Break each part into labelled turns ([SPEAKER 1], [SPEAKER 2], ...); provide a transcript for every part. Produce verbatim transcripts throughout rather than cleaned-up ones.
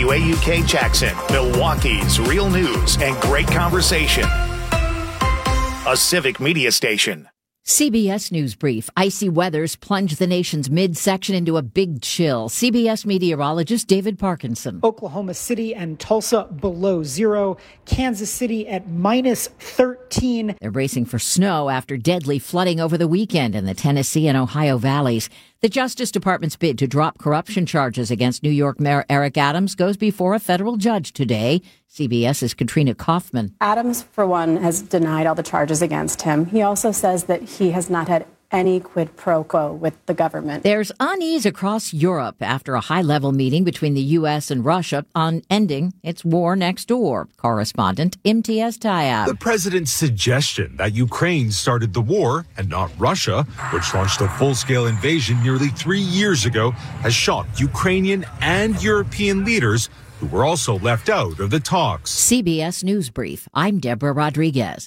[SPEAKER 1] W A U K Jackson, Milwaukee's real news and great conversation. A Civic Media station.
[SPEAKER 2] C B S News Brief. Icy weathers plunged the nation's midsection into a big chill. C B S meteorologist David Parkinson.
[SPEAKER 3] Oklahoma City and Tulsa below zero. Kansas City at minus thirteen.
[SPEAKER 2] They're bracing for snow after deadly flooding over the weekend in the Tennessee and Ohio valleys. The Justice Department's bid to drop corruption charges against New York Mayor Eric Adams goes before a federal judge today. CBS's Katrina Kaufman.
[SPEAKER 4] Adams, for one, has denied all the charges against him. He also says that he has not had any quid pro quo with the government.
[SPEAKER 2] There's unease across Europe after a high-level meeting between the U S and Russia on ending its war next door. Correspondent Imtiaz Tyab.
[SPEAKER 5] The president's suggestion that Ukraine started the war and not Russia, which launched a full-scale invasion nearly three years ago, has shocked Ukrainian and European leaders who were also left out of the talks.
[SPEAKER 2] C B S News Brief. I'm Deborah Rodriguez.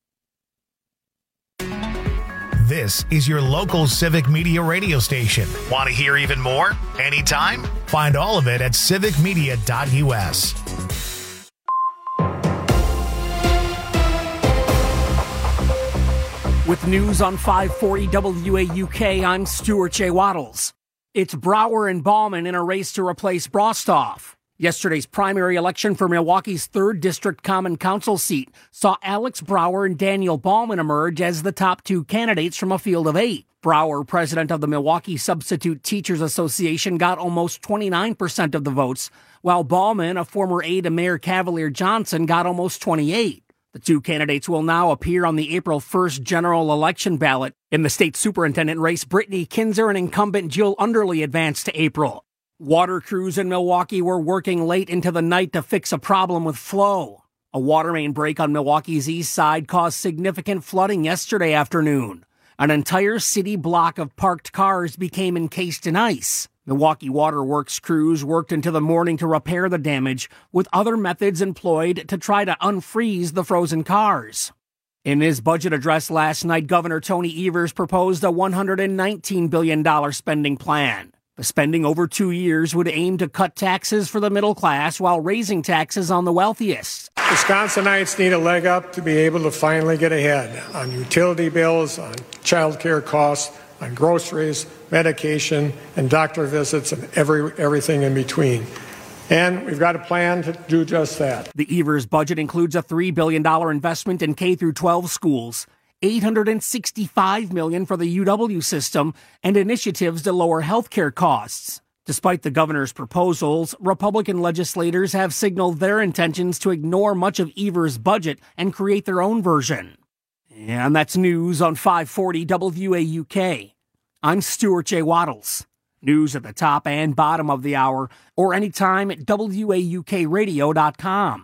[SPEAKER 1] This is your local Civic Media radio station. Want to hear even more? Anytime? Find all of it at civic media dot u s.
[SPEAKER 6] With news on five forty W A U K, I'm Stuart J. Waddles. It's Brower and Bauman in a race to replace Brostoff. Yesterday's primary election for Milwaukee's third District Common Council seat saw Alex Brower and Daniel Bauman emerge as the top two candidates from a field of eight. Brower, president of the Milwaukee Substitute Teachers Association, got almost twenty-nine percent of the votes, while Bauman, a former aide to Mayor Cavalier Johnson, got almost twenty-eight. The two candidates will now appear on the April first general election ballot. In the state superintendent race, Brittany Kinzer and incumbent Jill Underly advanced to April. Water crews in Milwaukee were working late into the night to fix a problem with flow. A water main break on Milwaukee's east side caused significant flooding yesterday afternoon. An entire city block of parked cars became encased in ice. Milwaukee Water Works crews worked into the morning to repair the damage, with other methods employed to try to unfreeze the frozen cars. In his budget address last night, Governor Tony Evers proposed a one hundred nineteen billion dollars spending plan. The spending over two years would aim to cut taxes for the middle class while raising taxes on the wealthiest.
[SPEAKER 7] Wisconsinites need a leg up to be able to finally get ahead on utility bills, on child care costs, on groceries, medication, and doctor visits, and every everything in between. And we've got a plan to do just that.
[SPEAKER 6] The Evers budget includes a three billion dollars investment in K through twelve schools, eight hundred sixty-five million dollars for the U W system, and initiatives to lower health care costs. Despite the governor's proposals, Republican legislators have signaled their intentions to ignore much of Evers' budget and create their own version. And that's news on five forty W A U K. I'm Stuart J. Waddles. News at the top and bottom of the hour, or anytime at W A U K radio dot com.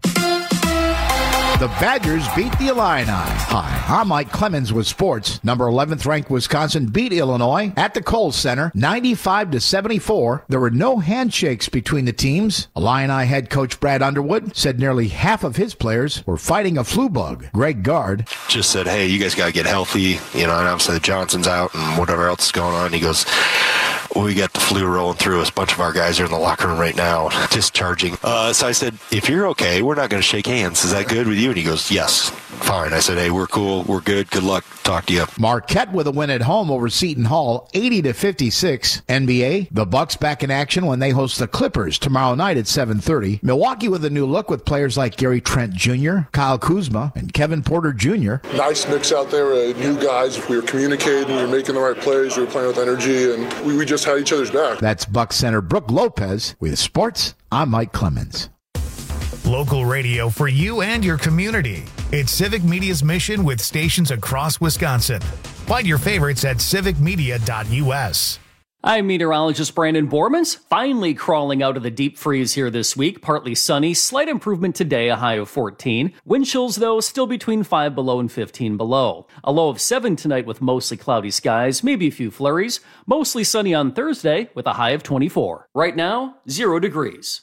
[SPEAKER 8] The Badgers beat the Illini. Hi, I'm Mike Clemens with sports. Number eleventh ranked Wisconsin beat Illinois at the Kohl Center, ninety-five to seventy-four. There were no handshakes between the teams. Illini head coach Brad Underwood said nearly half of his players were fighting a flu bug. Greg Gard
[SPEAKER 9] just said, hey, you guys got to get healthy, you know, and obviously Johnson's out and whatever else is going on. He goes, we got the flu rolling through us. A bunch of our guys are in the locker room right now, discharging. Uh, so I said, if you're okay, we're not going to shake hands. Is that good with you? And he goes, yes, fine. I said, hey, we're cool. We're good. Good luck. Talk to you.
[SPEAKER 8] Marquette with a win at home over Seton Hall, eighty to fifty-six. N B A, the Bucks back in action when they host the Clippers tomorrow night at seven thirty. Milwaukee with a new look with players like Gary Trent Junior, Kyle Kuzma, and Kevin Porter Junior
[SPEAKER 10] Nice mix out there. Uh, new guys. We were communicating. We were making the right plays. We were playing with energy, and we, we just had each other's back.
[SPEAKER 8] That's Bucks center Brooke Lopez with sports. I'm Mike Clemens.
[SPEAKER 1] Local radio for you and your community. It's Civic Media's mission with stations across Wisconsin. Find your favorites at civic media dot u s.
[SPEAKER 11] I'm meteorologist Brandon Bormans, finally crawling out of the deep freeze here this week. Partly sunny, slight improvement today, a high of fourteen. Wind chills, though, still between five below and fifteen below. A low of seven tonight with mostly cloudy skies, maybe a few flurries. Mostly sunny on Thursday with a high of twenty-four. Right now, zero degrees.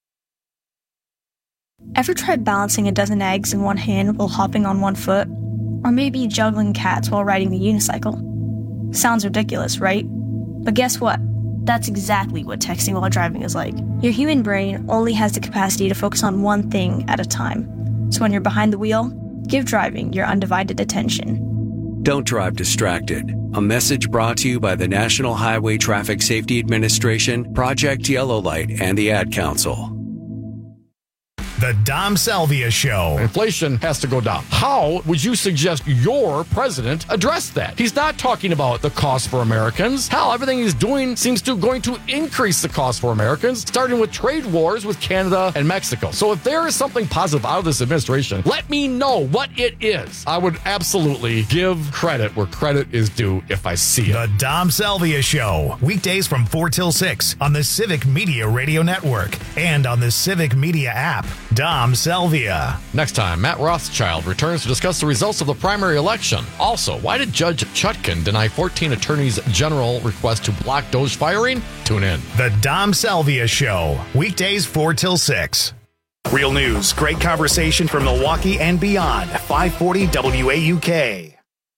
[SPEAKER 12] Ever tried balancing a dozen eggs in one hand while hopping on one foot? Or maybe juggling cats while riding the unicycle? Sounds ridiculous, right? But guess what? That's exactly what texting while driving is like. Your human brain only has the capacity to focus on one thing at a time. So when you're behind the wheel, give driving your undivided attention.
[SPEAKER 13] Don't drive distracted. A message brought to you by the National Highway Traffic Safety Administration, Project Yellow Light, and the Ad Council.
[SPEAKER 1] The Dom Salvia Show.
[SPEAKER 14] Inflation has to go down. How would you suggest your president address that? He's not talking about the cost for Americans. Hell, everything he's doing seems to going to increase the cost for Americans, starting with trade wars with Canada and Mexico. So if there is something positive out of this administration, let me know what it is. I would absolutely give credit where credit is due if I see it.
[SPEAKER 1] The Dom Salvia Show. Weekdays from four till six on the Civic Media Radio Network and on the Civic Media app. Dom Salvia.
[SPEAKER 14] Next time, Matt Rothschild returns to discuss the results of the primary election. Also, why did Judge Chutkan deny fourteen attorneys general request to block Doge firing? Tune in.
[SPEAKER 1] The Dom Salvia Show. Weekdays four till six. Real news, great conversation from Milwaukee and beyond. five forty W A U K.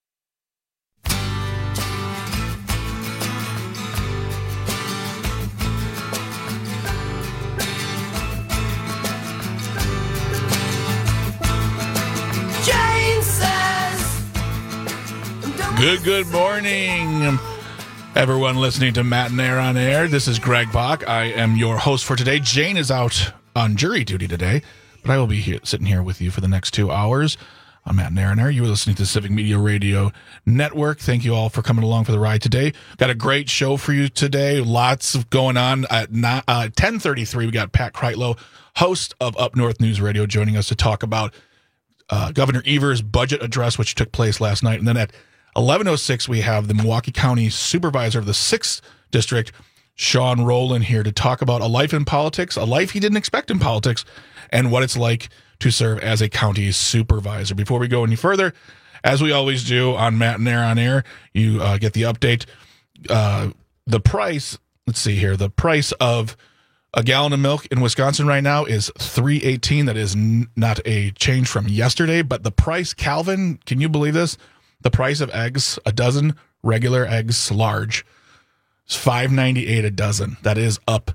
[SPEAKER 15] Good, good morning, everyone listening to Matt and Air on Air. This is Greg Bach. I am your host for today. Jane is out on jury duty today, but I will be here, sitting here with you for the next two hours. I'm Matt and Air on Air. You are listening to Civic Media Radio Network. Thank you all for coming along for the ride today. Got a great show for you today. Lots of going on. At uh, ten thirty-three, we got Pat Kreitlow, host of Up North News Radio, joining us to talk about uh, Governor Evers' budget address, which took place last night. And then at eleven oh six, we have the Milwaukee County Supervisor of the sixth District, Sean Rowland, here to talk about a life in politics, a life he didn't expect in politics, and what it's like to serve as a county supervisor. Before we go any further, as we always do on Matt and Air on Air, you uh, get the update. Uh, the price, let's see here, the price of a gallon of milk in Wisconsin right now is three eighteen. That is n- not a change from yesterday, but the price, Calvin, can you believe this? The price of eggs, a dozen regular eggs, large, is five ninety-eight a dozen. That is up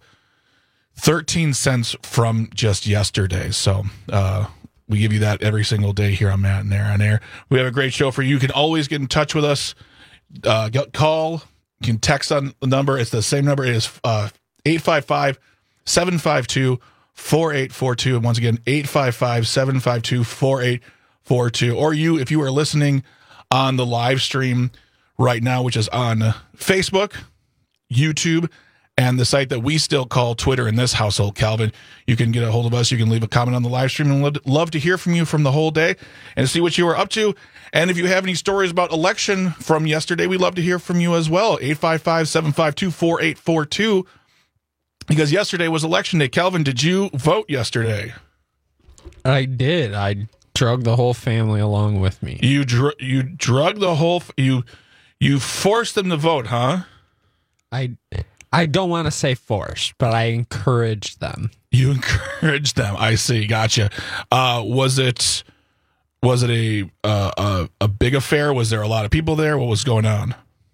[SPEAKER 15] thirteen cents from just yesterday. So uh, we give you that every single day here on Matt and Air on Air. We have a great show for you. You can always get in touch with us. Uh, get, call. You can text on the number. It's the same number. It is uh, eight five five, seven five two, four eight four two. And once again, eight five five, seven five two, four eight four two. Or you, if you are listening on the live stream right now, which is on Facebook, YouTube, and the site that we still call Twitter in this household, Calvin, you can get a hold of us. You can leave a comment on the live stream, and we'd love to hear from you from the whole day and see what you were up to. And if you have any stories about election from yesterday, we'd love to hear from you as well. eight five five, seven five two, four eight four two, because yesterday was election day. Calvin, did you vote yesterday?
[SPEAKER 16] I did. I drug the whole family along with me.
[SPEAKER 15] You dr- you drug the whole f- you you forced them to vote, huh?
[SPEAKER 16] I I don't want to say forced, but I encouraged them.
[SPEAKER 15] You encouraged them. I see. Gotcha. Uh, was it was it a, uh, a a big affair? Was there a lot of people there? What was going on?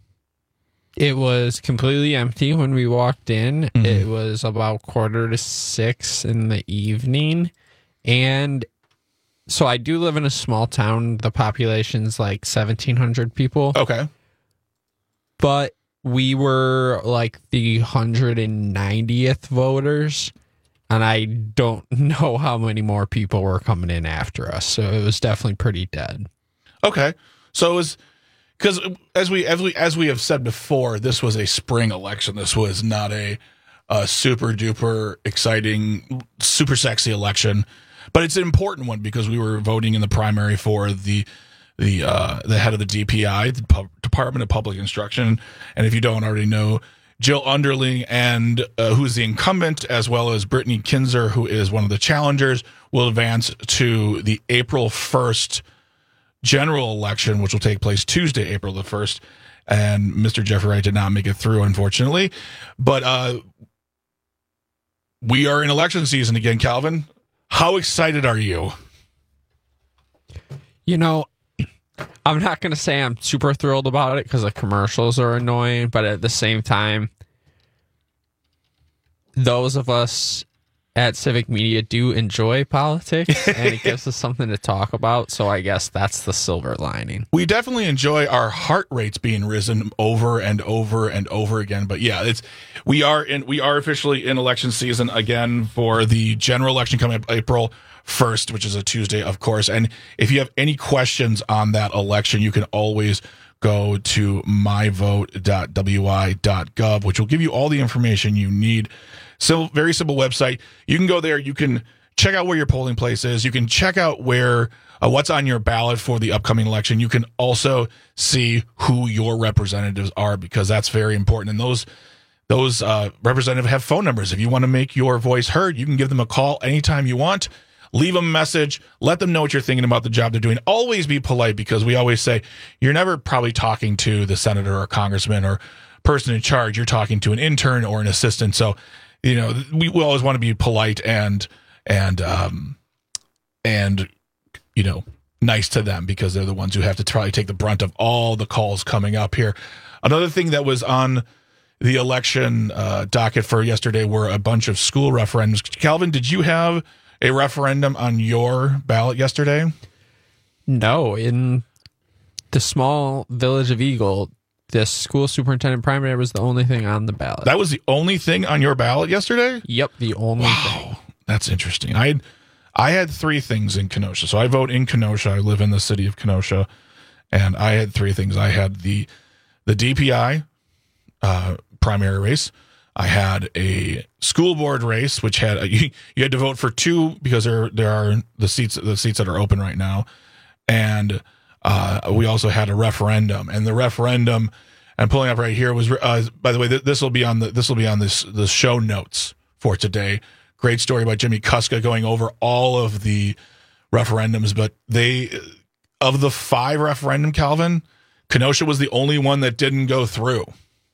[SPEAKER 16] It was completely empty when we walked in. Mm-hmm. It was about quarter to six in the evening, and so I do live in a small town. The population's like seventeen hundred people.
[SPEAKER 15] Okay.
[SPEAKER 16] But we were like the one hundred ninetieth voters, and I don't know how many more people were coming in after us. So it was definitely pretty dead.
[SPEAKER 15] Okay. So it was because as we, as we, as we have said before, this was a spring election. This was not a, a super duper exciting, super sexy election. But it's an important one because we were voting in the primary for the the uh, the head of the D P I, the P- Department of Public Instruction. And if you don't already know, Jill Underling, and uh, who's the incumbent, as well as Brittany Kinzer, who is one of the challengers, will advance to the April first general election, which will take place Tuesday, April the first. And Mister Jeffrey Wright did not make it through, unfortunately. But uh, we are in election season again, Calvin. How excited are you?
[SPEAKER 16] You know, I'm not going to say I'm super thrilled about it because the commercials are annoying, but at the same time, those of us at Civic Media do enjoy politics, and it gives us something to talk about. So I guess that's the silver lining.
[SPEAKER 15] We definitely enjoy our heart rates being risen over and over and over again. But yeah, it's we are in we are officially in election season again for the general election coming up April first, which is a Tuesday, of course. And if you have any questions on that election, you can always go to my vote dot w i dot gov, which will give you all the information you need. So very simple website. You can go there. You can check out where your polling place is. You can check out where uh, what's on your ballot for the upcoming election. You can also see who your representatives are, because that's very important. And those those uh, representatives have phone numbers. If you want to make your voice heard, you can give them a call anytime you want. Leave them a message. Let them know what you're thinking about the job they're doing. Always be polite, because we always say you're never probably talking to the senator or congressman or person in charge. You're talking to an intern or an assistant. So, you know, we, we always want to be polite and and um and you know nice to them, because they're the ones who have to try to take the brunt of all the calls coming up here. Another thing that was on the election uh, docket for yesterday were a bunch of school referendums. Calvin, did you have a referendum on your ballot yesterday?
[SPEAKER 16] No, in the small village of Eagle, the school superintendent primary was the only thing on the ballot.
[SPEAKER 15] That was the only thing on your ballot yesterday?
[SPEAKER 16] Yep, the only
[SPEAKER 15] wow,
[SPEAKER 16] thing.
[SPEAKER 15] That's interesting. I had, I had three things in Kenosha. So I vote in Kenosha. I live in the city of Kenosha, and I had three things. I had the the D P I uh, primary race. I had a school board race, which had a, you, you had to vote for two, because there there are the seats the seats that are open right now, and uh, we also had a referendum. And the referendum, I'm pulling up right here, was uh, by the way, th- this will be on the this will be on this the show notes for today. Great story by Jimmy Kuska going over all of the referendums, but they of the five referendum, Calvin, Kenosha was the only one that didn't go through.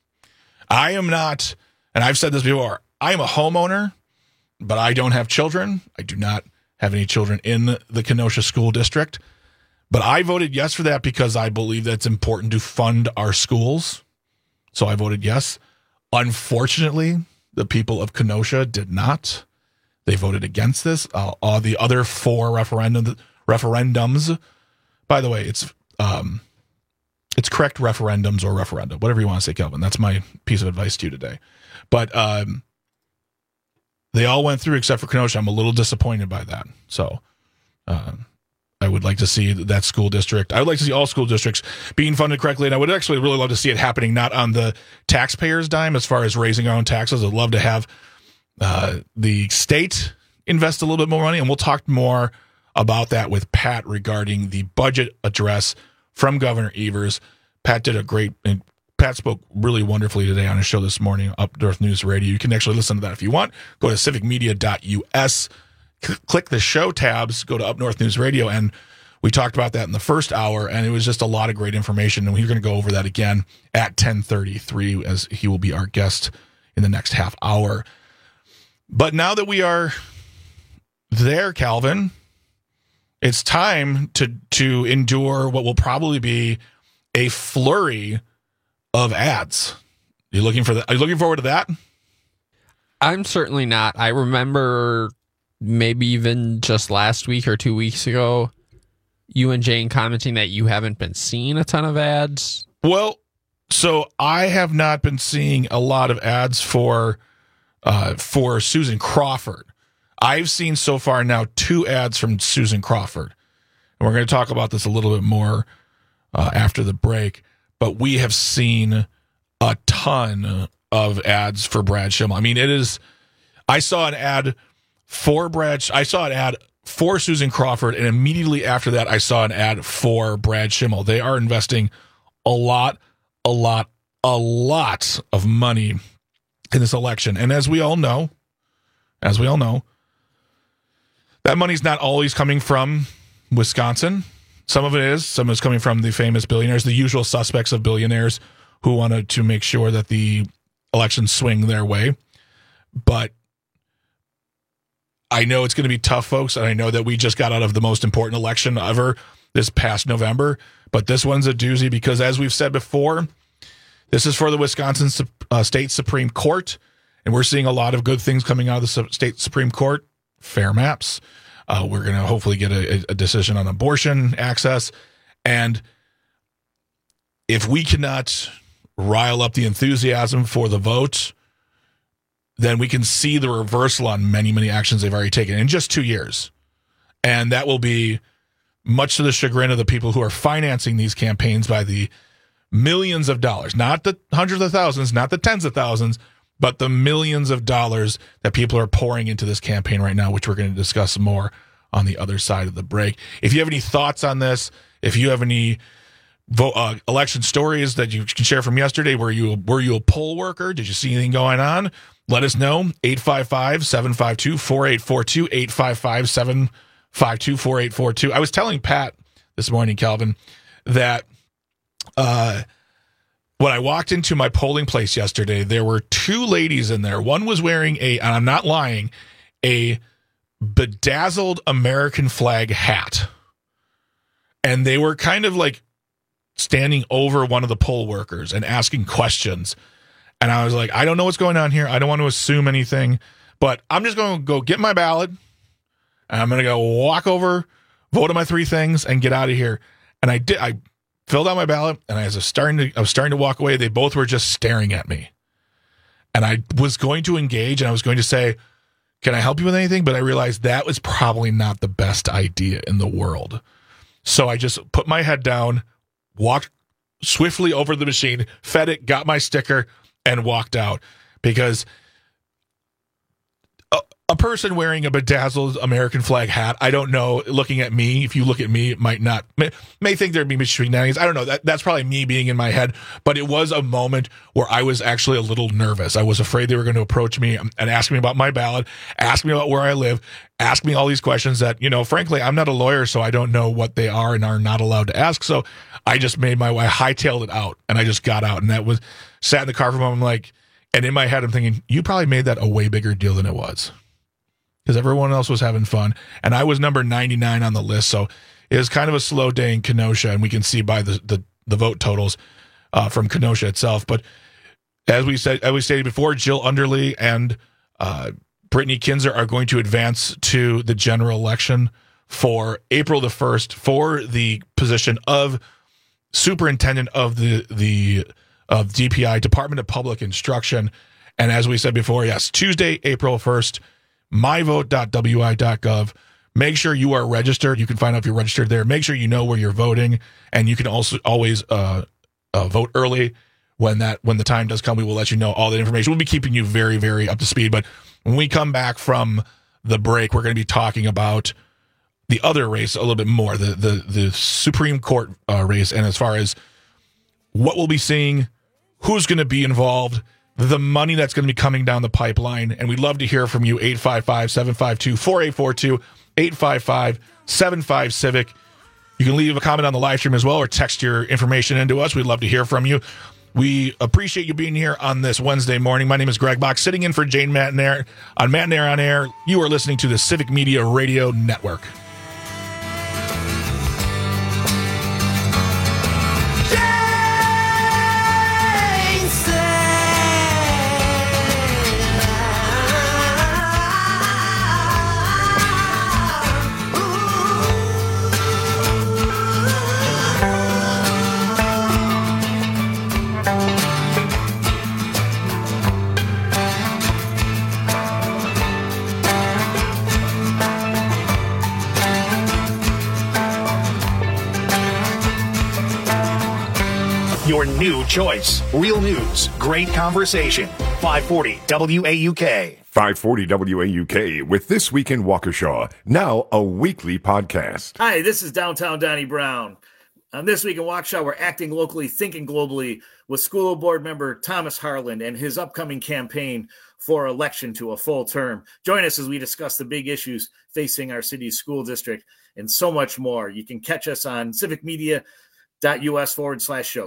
[SPEAKER 15] I am not. And I've said this before, I am a homeowner, but I don't have children. I do not have any children in the Kenosha school district. But I voted yes for that because I believe that it's important to fund our schools. So I voted yes. Unfortunately, the people of Kenosha did not. They voted against this. Uh, all the other four referendum, referendums, by the way, it's um, it's correct referendums or referendum, whatever you want to say, Kelvin. That's my piece of advice to you today. But um, they all went through except for Kenosha. I'm a little disappointed by that. So uh, I would like to see that school district. I would like to see all school districts being funded correctly. And I would actually really love to see it happening not on the taxpayers' dime as far as raising our own taxes. I'd love to have uh, the state invest a little bit more money. And we'll talk more about that with Pat regarding the budget address from Governor Evers. Pat did a great and Pat spoke really wonderfully today on his show this morning, Up North News Radio. You can actually listen to that if you want. Go to civic media dot u s, c- click the show tabs, go to Up North News Radio, and we talked about that in the first hour, and it was just a lot of great information, and we're going to go over that again at ten thirty-three, as he will be our guest in the next half hour. But now that we are there, Calvin, it's time to to endure what will probably be a flurry of ads. You looking for that? Are you looking forward to that?
[SPEAKER 16] I'm certainly not. I remember maybe even just last week or two weeks ago, you and Jane commenting that you haven't been seeing a ton of ads.
[SPEAKER 15] Well, so I have not been seeing a lot of ads for uh, for Susan Crawford. I've seen so far now two ads from Susan Crawford. And we're going to talk about this a little bit more uh, after the break. But we have seen a ton of ads for Brad Schimmel. I mean, it is, I saw an ad for Brad, I saw an ad for Susan Crawford, and immediately after that, I saw an ad for Brad Schimmel. They are investing a lot, a lot, a lot of money in this election. And as we all know, as we all know, that money's not always coming from Wisconsin. Some of it is. Some is coming from the famous billionaires, the usual suspects of billionaires who wanted to make sure that the elections swing their way. But I know it's going to be tough, folks, and I know that we just got out of the most important election ever this past November. But this one's a doozy because, as we've said before, this is for the Wisconsin uh, State Supreme Court, and we're seeing a lot of good things coming out of the state Supreme Court. Fair maps. Uh, we're going to hopefully get a, a decision on abortion access. And if we cannot rile up the enthusiasm for the vote, then we can see the reversal on many, many actions they've already taken in just two years. And that will be much to the chagrin of the people who are financing these campaigns by the millions of dollars, not the hundreds of thousands, not the tens of thousands, but the millions of dollars that people are pouring into this campaign right now, which we're going to discuss more on the other side of the break. If you have any thoughts on this, if you have any vote, uh, election stories that you can share from yesterday, were you were you a poll worker? Did you see anything going on? Let us know. eight five five, seven five two, four eight four two, eight five five, seven five two, four eight four two. I was telling Pat this morning, Calvin, that uh, when I walked into my polling place yesterday, there were two ladies in there. One was wearing a, and I'm not lying, a bedazzled American flag hat. And they were kind of like standing over one of the poll workers and asking questions. And I was like, I don't know what's going on here. I don't want to assume anything, but I'm just going to go get my ballot. And I'm going to go walk over, vote on my three things, and get out of here. And I did. I filled out my ballot, and I was starting to. I was starting to walk away. They both were just staring at me, and I was going to engage, and I was going to say, "Can I help you with anything?" But I realized that was probably not the best idea in the world. So I just put my head down, walked swiftly over the machine, fed it, got my sticker, and walked out, because a person wearing a bedazzled American flag hat, I don't know, looking at me, if you look at me, it might not, may, may think there'd be shenanigans. I don't know. That, that's probably me being in my head, but it was a moment where I was actually a little nervous. I was afraid they were going to approach me and ask me about my ballot, ask me about where I live, ask me all these questions that, you know, frankly, I'm not a lawyer, so I don't know what they are and are not allowed to ask. So I just made my way, I hightailed it out, and I just got out, and that was, sat in the car for a moment, I'm like, and in my head, I'm thinking, you probably made that a way bigger deal than it was, because everyone else was having fun, and I was number ninety-nine on the list, so it was kind of a slow day in Kenosha, and we can see by the the, the vote totals uh, from Kenosha itself. But as we said, as we stated before, Jill Underly and uh, Brittany Kinzer are going to advance to the general election for April the first for the position of superintendent of the the of D P I, Department of Public Instruction. And as we said before, yes, Tuesday, April first. my vote dot w i dot gov. Make sure you are registered. You can find out if you're registered there. Make sure you know where you're voting, and you can also always uh, uh, vote early when that when the time does come. We will let you know all that information. We'll be keeping you very, very up to speed. But when we come back from the break, we're going to be talking about the other race a little bit more, the the the Supreme Court uh, race, and as far as what we'll be seeing, who's going to be involved, the money that's going to be coming down the pipeline. And we'd love to hear from you. Eight five five, seven five two, four eight four two, eight five five, seven five Civic. You can leave a comment on the live stream as well, or text your information into us. We'd love to hear from you. We appreciate you being here on this Wednesday morning. My name is Greg Bach, sitting in for Jane McNair on McNair on Air. You are listening to the Civic Media Radio Network.
[SPEAKER 1] Your new choice. Real news. Great conversation. five forty W A U K.
[SPEAKER 17] five forty W A U K with This Week in Waukesha, now a weekly podcast.
[SPEAKER 18] Hi, this is Downtown Donnie Brown. On This Week in Waukesha, we're acting locally, thinking globally with school board member Thomas Harland and his upcoming campaign for election to a full term. Join us as we discuss the big issues facing our city's school district and so much more. You can catch us on civicmedia.us forward slash shows.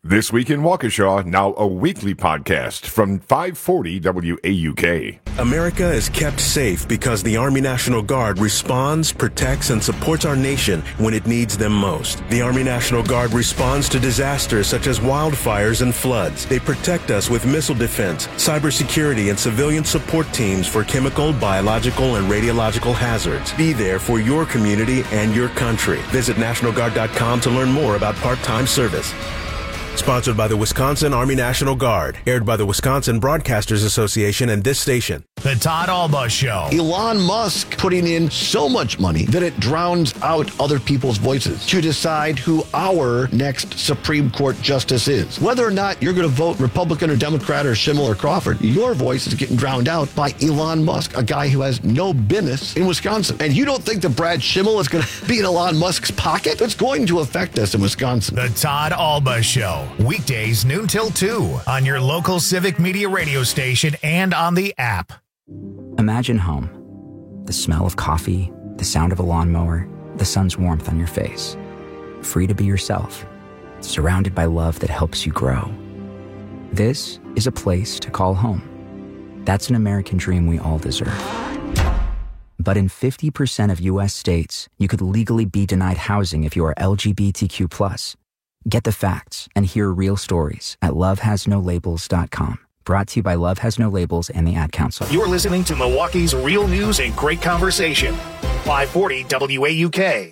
[SPEAKER 17] This Week in Waukesha, now a weekly podcast from five forty W A U K.
[SPEAKER 19] America is kept safe because the Army National Guard responds, protects, and supports our nation when it needs them most. The Army National Guard responds to disasters such as wildfires and floods. They protect us with missile defense, cybersecurity, and civilian support teams for chemical, biological, and radiological hazards. Be there for your community and your country. Visit National Guard dot com to learn more about part-time service. Sponsored by the Wisconsin Army National Guard. Aired by the Wisconsin Broadcasters Association and this station.
[SPEAKER 1] The Todd Alba Show.
[SPEAKER 20] Elon Musk putting in so much money that it drowns out other people's voices to decide who our next Supreme Court justice is. Whether or not you're going to vote Republican or Democrat or Schimmel or Crawford, your voice is getting drowned out by Elon Musk, a guy who has no business in Wisconsin. And you don't think that Brad Schimmel is going to be in Elon Musk's pocket? It's going to affect us in Wisconsin.
[SPEAKER 1] The Todd Alba Show. Weekdays noon till two on your local Civic Media radio station and on the app.
[SPEAKER 21] Imagine home. The smell of coffee, the sound of a lawnmower, the sun's warmth on your face. Free to be yourself. Surrounded by love that helps you grow. This is a place to call home. That's an American dream we all deserve. But in fifty percent of U S states, you could legally be denied housing if you are L G B T Q plus. Get the facts and hear real stories at love has no labels dot com. Brought to you by Love Has No Labels and the Ad Council.
[SPEAKER 1] You're listening to Milwaukee's real news and great conversation. five forty W A U K.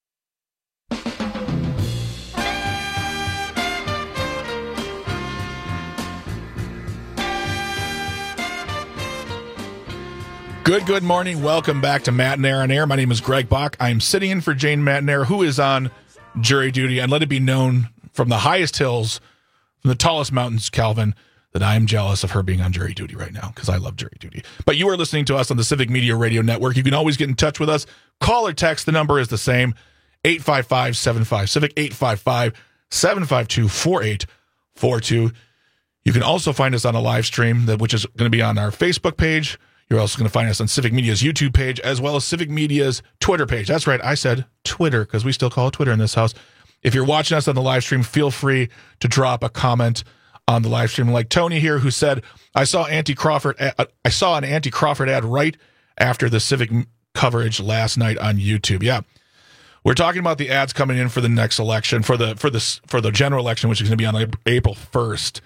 [SPEAKER 15] Good, good morning. Welcome back to Matt and Air on Air. My name is Greg Bach. I'm sitting in for Jane Matnair, who is on jury duty, and let it be known from the highest hills, from the tallest mountains, Calvin, that I am jealous of her being on jury duty right now because I love jury duty. But you are listening to us on the Civic Media Radio Network. You can always get in touch with us. Call or text. The number is the same, eight five five, seven five Civic, eight five five, seven five two, four eight four two. You can also find us on a live stream, that which is going to be on our Facebook page. You're also going to find us on Civic Media's YouTube page, as well as Civic Media's Twitter page. That's right, I said Twitter, because we still call it Twitter in this house. If you're watching us on the live stream, feel free to drop a comment on the live stream. Like Tony here, who said, I saw Auntie Crawford, I saw an Auntie Crawford ad right after the Civic coverage last night on YouTube. Yeah, we're talking about the ads coming in for the next election, for the for the for the general election, which is going to be on April first.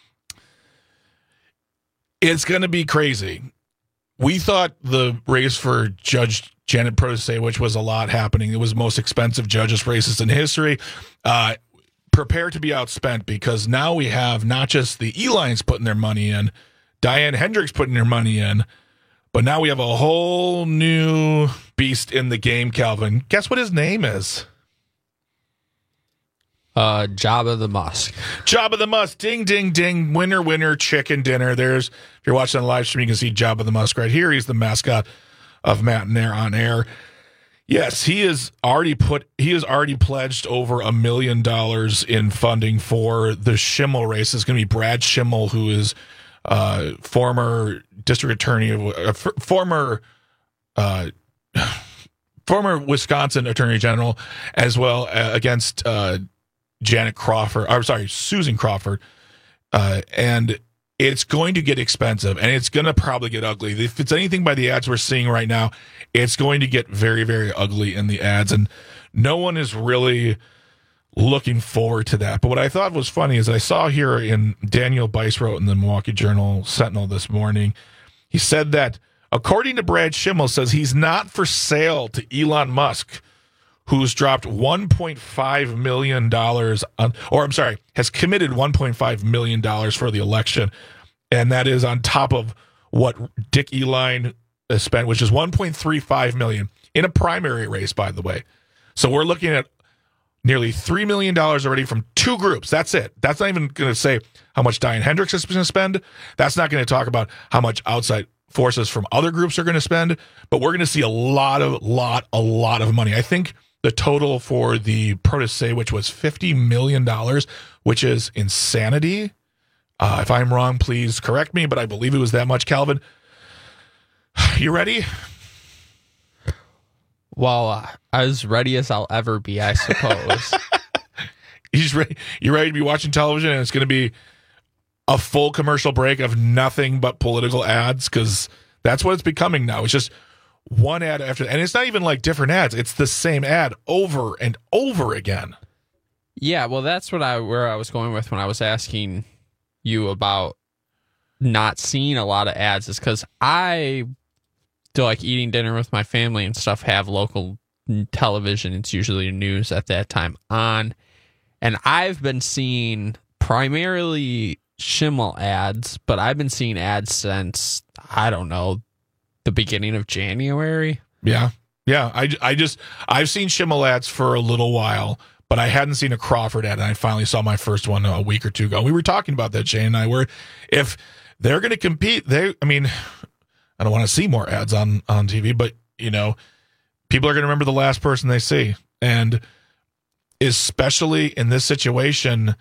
[SPEAKER 15] It's going to be crazy. We thought the race for Judge Janet Protasiewicz was a lot happening. It was the most expensive judges races in history. Uh, prepare to be outspent, because now we have not just the E-Lines putting their money in, Diane Hendricks putting their money in, but now we have a whole new beast in the game, Calvin. Guess what his name is?
[SPEAKER 16] Uh, Jabba the Musk.
[SPEAKER 15] Jabba the Musk. Ding, ding, ding. Winner, winner, chicken dinner. There's, if you're watching on the live stream, you can see Jabba the Musk right here. He's the mascot of Matt and Air on Air. Yes, he is already put, he has already pledged over a million dollars in funding for the Schimmel race. It's going to be Brad Schimmel, who is uh, former district attorney, uh, f- former, uh, former Wisconsin attorney general, as well uh, against, uh, Janet Crawford, I'm sorry, Susan Crawford, uh, and it's going to get expensive, and it's going to probably get ugly. If it's anything by the ads we're seeing right now, it's going to get very, very ugly in the ads, and no one is really looking forward to that. But what I thought was funny is I saw here in Daniel Bice wrote in the Milwaukee Journal Sentinel this morning, he said that, according to Brad Schimmel, says he's not for sale to Elon Musk, who's dropped one point five million dollars on, or I'm sorry, has committed one point five million dollars for the election. And that is on top of what Dick Eline spent, which is one point three five million dollars in a primary race, by the way. So we're looking at nearly three million dollars already from two groups. That's it. That's not even going to say how much Diane Hendricks is going to spend. That's not going to talk about how much outside forces from other groups are going to spend. But we're going to see a lot of, lot, a lot of money. I think the total for the Protasiewicz was fifty million dollars, which is insanity. Uh, if I'm wrong, please correct me, but I believe it was that much, Calvin. You ready?
[SPEAKER 16] Well, uh, as ready as I'll ever be, I suppose.
[SPEAKER 15] He's ready. You're ready to be watching television, and it's going to be a full commercial break of nothing but political ads, because that's what it's becoming now. It's just one ad after, and it's not even like different ads. It's the same ad over and over again.
[SPEAKER 16] Yeah, well, that's what I where I was going with when I was asking you about not seeing a lot of ads, is because I do like eating dinner with my family and stuff, have local television. It's usually news at that time on, and I've been seeing primarily Schimmel ads, but I've been seeing ads since, I don't know, the beginning of January.
[SPEAKER 15] Yeah. Yeah. I, I just, I've seen Schimmel ads for a little while, but I hadn't seen a Crawford ad, and I finally saw my first one a week or two ago. We were talking about that, Shane and I, were, if they're going to compete, they, I mean, I don't want to see more ads on, on T V, but, you know, people are going to remember the last person they see. And especially in this situation,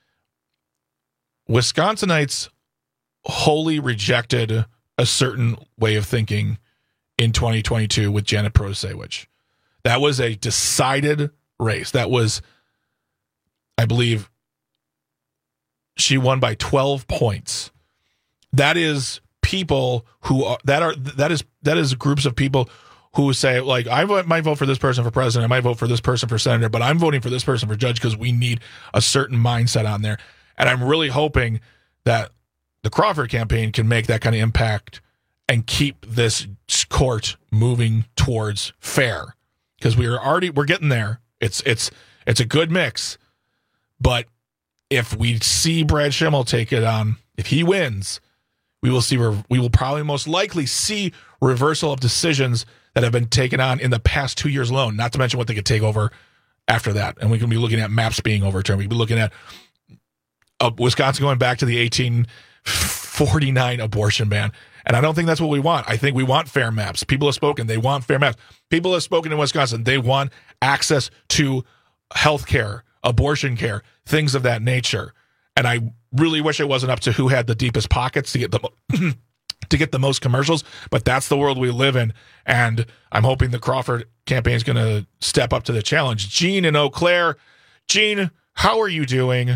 [SPEAKER 15] Wisconsinites wholly rejected a certain way of thinking in twenty twenty-two with Janet Protasiewicz. That was a decided race. That was, I believe, she won by twelve points. That is people who are, that are that is that is groups of people who say, like, I might vote for this person for president, I might vote for this person for senator, but I'm voting for this person for judge because we need a certain mindset on there. And I'm really hoping that the Crawford campaign can make that kind of impact and keep this court moving towards fair, because we are already we're getting there. It's it's it's a good mix, but if we see Brad Schimmel take it on, if he wins, we will see we will probably most likely see reversal of decisions that have been taken on in the past two years alone. Not to mention what they could take over after that, and we can be looking at maps being overturned. We can be looking at uh, Wisconsin going back to the eighteen forty-nine abortion ban. And I don't think that's what we want. I think we want fair maps. People have spoken. They want fair maps. People have spoken in Wisconsin. They want access to health care, abortion care, things of that nature. And I really wish it wasn't up to who had the deepest pockets to get the to get the most commercials. But that's the world we live in. And I'm hoping the Crawford campaign is going to step up to the challenge. Jean in Eau Claire. Jean, how are you doing?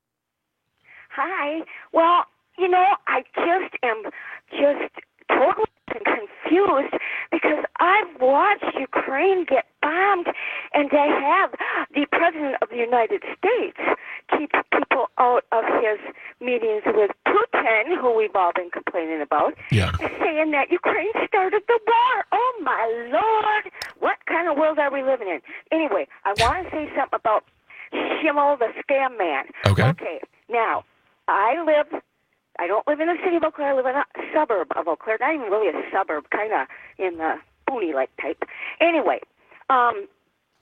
[SPEAKER 3] Hi. Well, you know, I just am just totally confused because I've watched Ukraine get bombed, and they have the President of the United States keep people out of his meetings with Putin, who we've all been complaining about,
[SPEAKER 15] yeah.
[SPEAKER 3] saying that Ukraine started the war. Oh, my Lord. What kind of world are we living in? Anyway, I want to say something about Schimmel, the scam man.
[SPEAKER 15] Okay.
[SPEAKER 3] Okay. Now, I live... I don't live in the city of Eau Claire. I live in a suburb of Eau Claire. Not even really a suburb, kind of in the boony-like type. Anyway, um,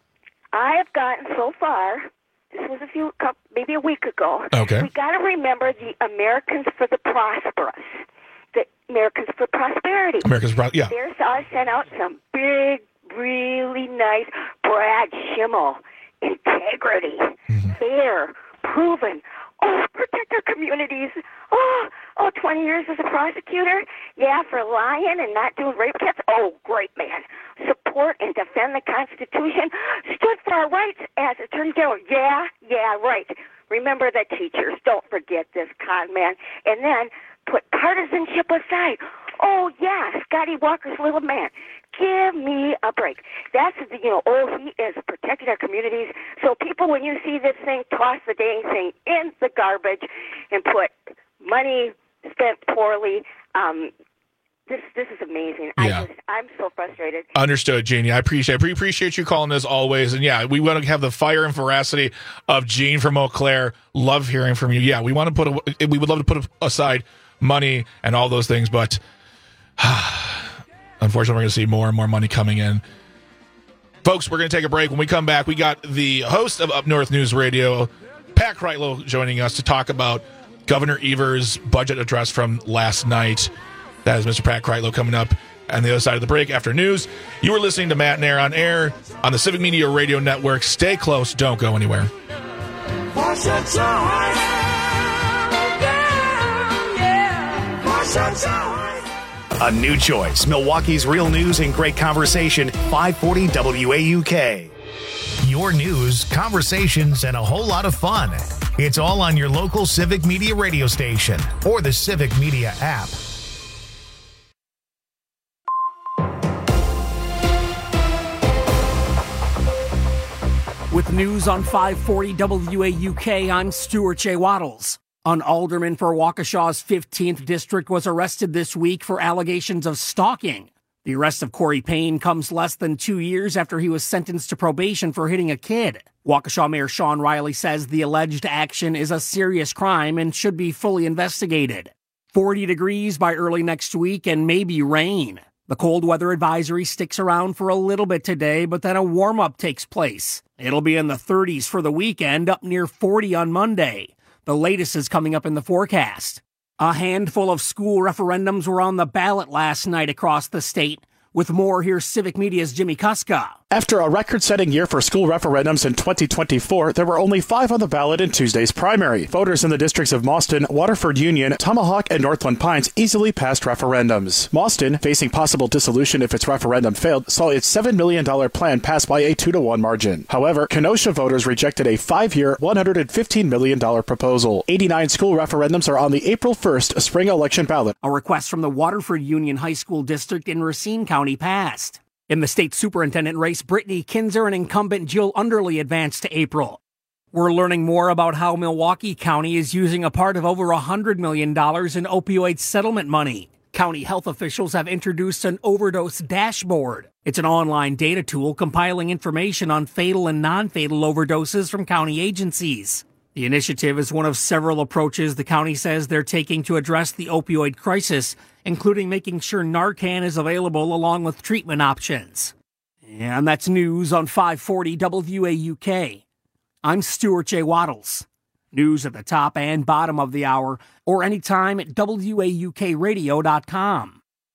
[SPEAKER 3] I have gotten so far, this was a few, maybe a week ago.
[SPEAKER 15] Okay.
[SPEAKER 3] We got to remember the Americans for the Prosperous, the Americans for Prosperity.
[SPEAKER 15] Americans for yeah.
[SPEAKER 3] There's I sent out some big, really nice Brad Schimmel, integrity, mm-hmm. fair, proven. Oh, protect our communities. Oh, oh, twenty years as a prosecutor? Yeah, for lying and not doing rape kits? Oh, great man. Support and defend the Constitution. Stood for our rights as Attorney General. Yeah, yeah, right. Remember the teachers. Don't forget this, con man. And then put partisanship aside. Oh, yeah, Scotty Walker's little man. Give me a break. That's, the, you know, oh, he is protecting our communities. So people, when you see this thing, toss the dang thing in the garbage and put money spent poorly. Um, this this is amazing.
[SPEAKER 15] Yeah.
[SPEAKER 3] I just, I'm so frustrated.
[SPEAKER 15] Understood, Jeannie. I appreciate I appreciate you calling as always. And yeah, we want to have the fire and veracity of Jean from Eau Claire. Love hearing from you. Yeah, we want to put a, we would love to put aside money and all those things, but unfortunately, we're going to see more and more money coming in. Folks, we're going to take a break. When we come back, we got the host of Up North News Radio, Pat Kreitlow, joining us to talk about Governor Evers' budget address from last night. That is Mister Pat Kreitlow coming up on the other side of the break after news. You were listening to Matt Nair on air on the Civic Media Radio Network. Stay close. Don't go anywhere.
[SPEAKER 1] A new choice. Milwaukee's real news and great conversation. five forty W A U K. Your your news, conversations, and a whole lot of fun. It's all on your local Civic Media radio station or the Civic Media app.
[SPEAKER 6] With news on five forty W A U K, I'm Stuart J. Waddles. An alderman for Waukesha's fifteenth District was arrested this week for allegations of stalking. The arrest of Corey Payne comes less than two years after he was sentenced to probation for hitting a kid. Waukesha Mayor Sean Riley says the alleged action is a serious crime and should be fully investigated. forty degrees by early next week and maybe rain. The cold weather advisory sticks around for a little bit today, but then a warm-up takes place. It'll be in the thirties for the weekend, up near forty on Monday. The latest is coming up in the forecast. A handful of school referendums were on the ballot last night across the state. With more, here's Civic Media's Jimmy Kuska.
[SPEAKER 4] After a record-setting year for school referendums in twenty twenty-four, there were only five on the ballot in Tuesday's primary. Voters in the districts of Mauston, Waterford Union, Tomahawk, and Northland Pines easily passed referendums. Mauston, facing possible dissolution if its referendum failed, saw its seven million dollars plan pass by a two to one margin. However, Kenosha voters rejected a five-year, one hundred fifteen million dollars proposal. eighty-nine school referendums are on the April first spring election ballot.
[SPEAKER 6] A request from the Waterford Union High School District in Racine County passed. In the state superintendent race, Brittany Kinzer and incumbent Jill Underly advanced to April. We're learning more about how Milwaukee County is using a part of over one hundred million dollars in opioid settlement money. County health officials have introduced an overdose dashboard. It's an online data tool compiling information on fatal and non-fatal overdoses from county agencies. The initiative is one of several approaches the county says they're taking to address the opioid crisis, including making sure Narcan is available along with treatment options. And that's news on five forty W A U K. I'm Stuart J. Waddles. News at the top and bottom of the hour, or anytime at W A U K radio dot com.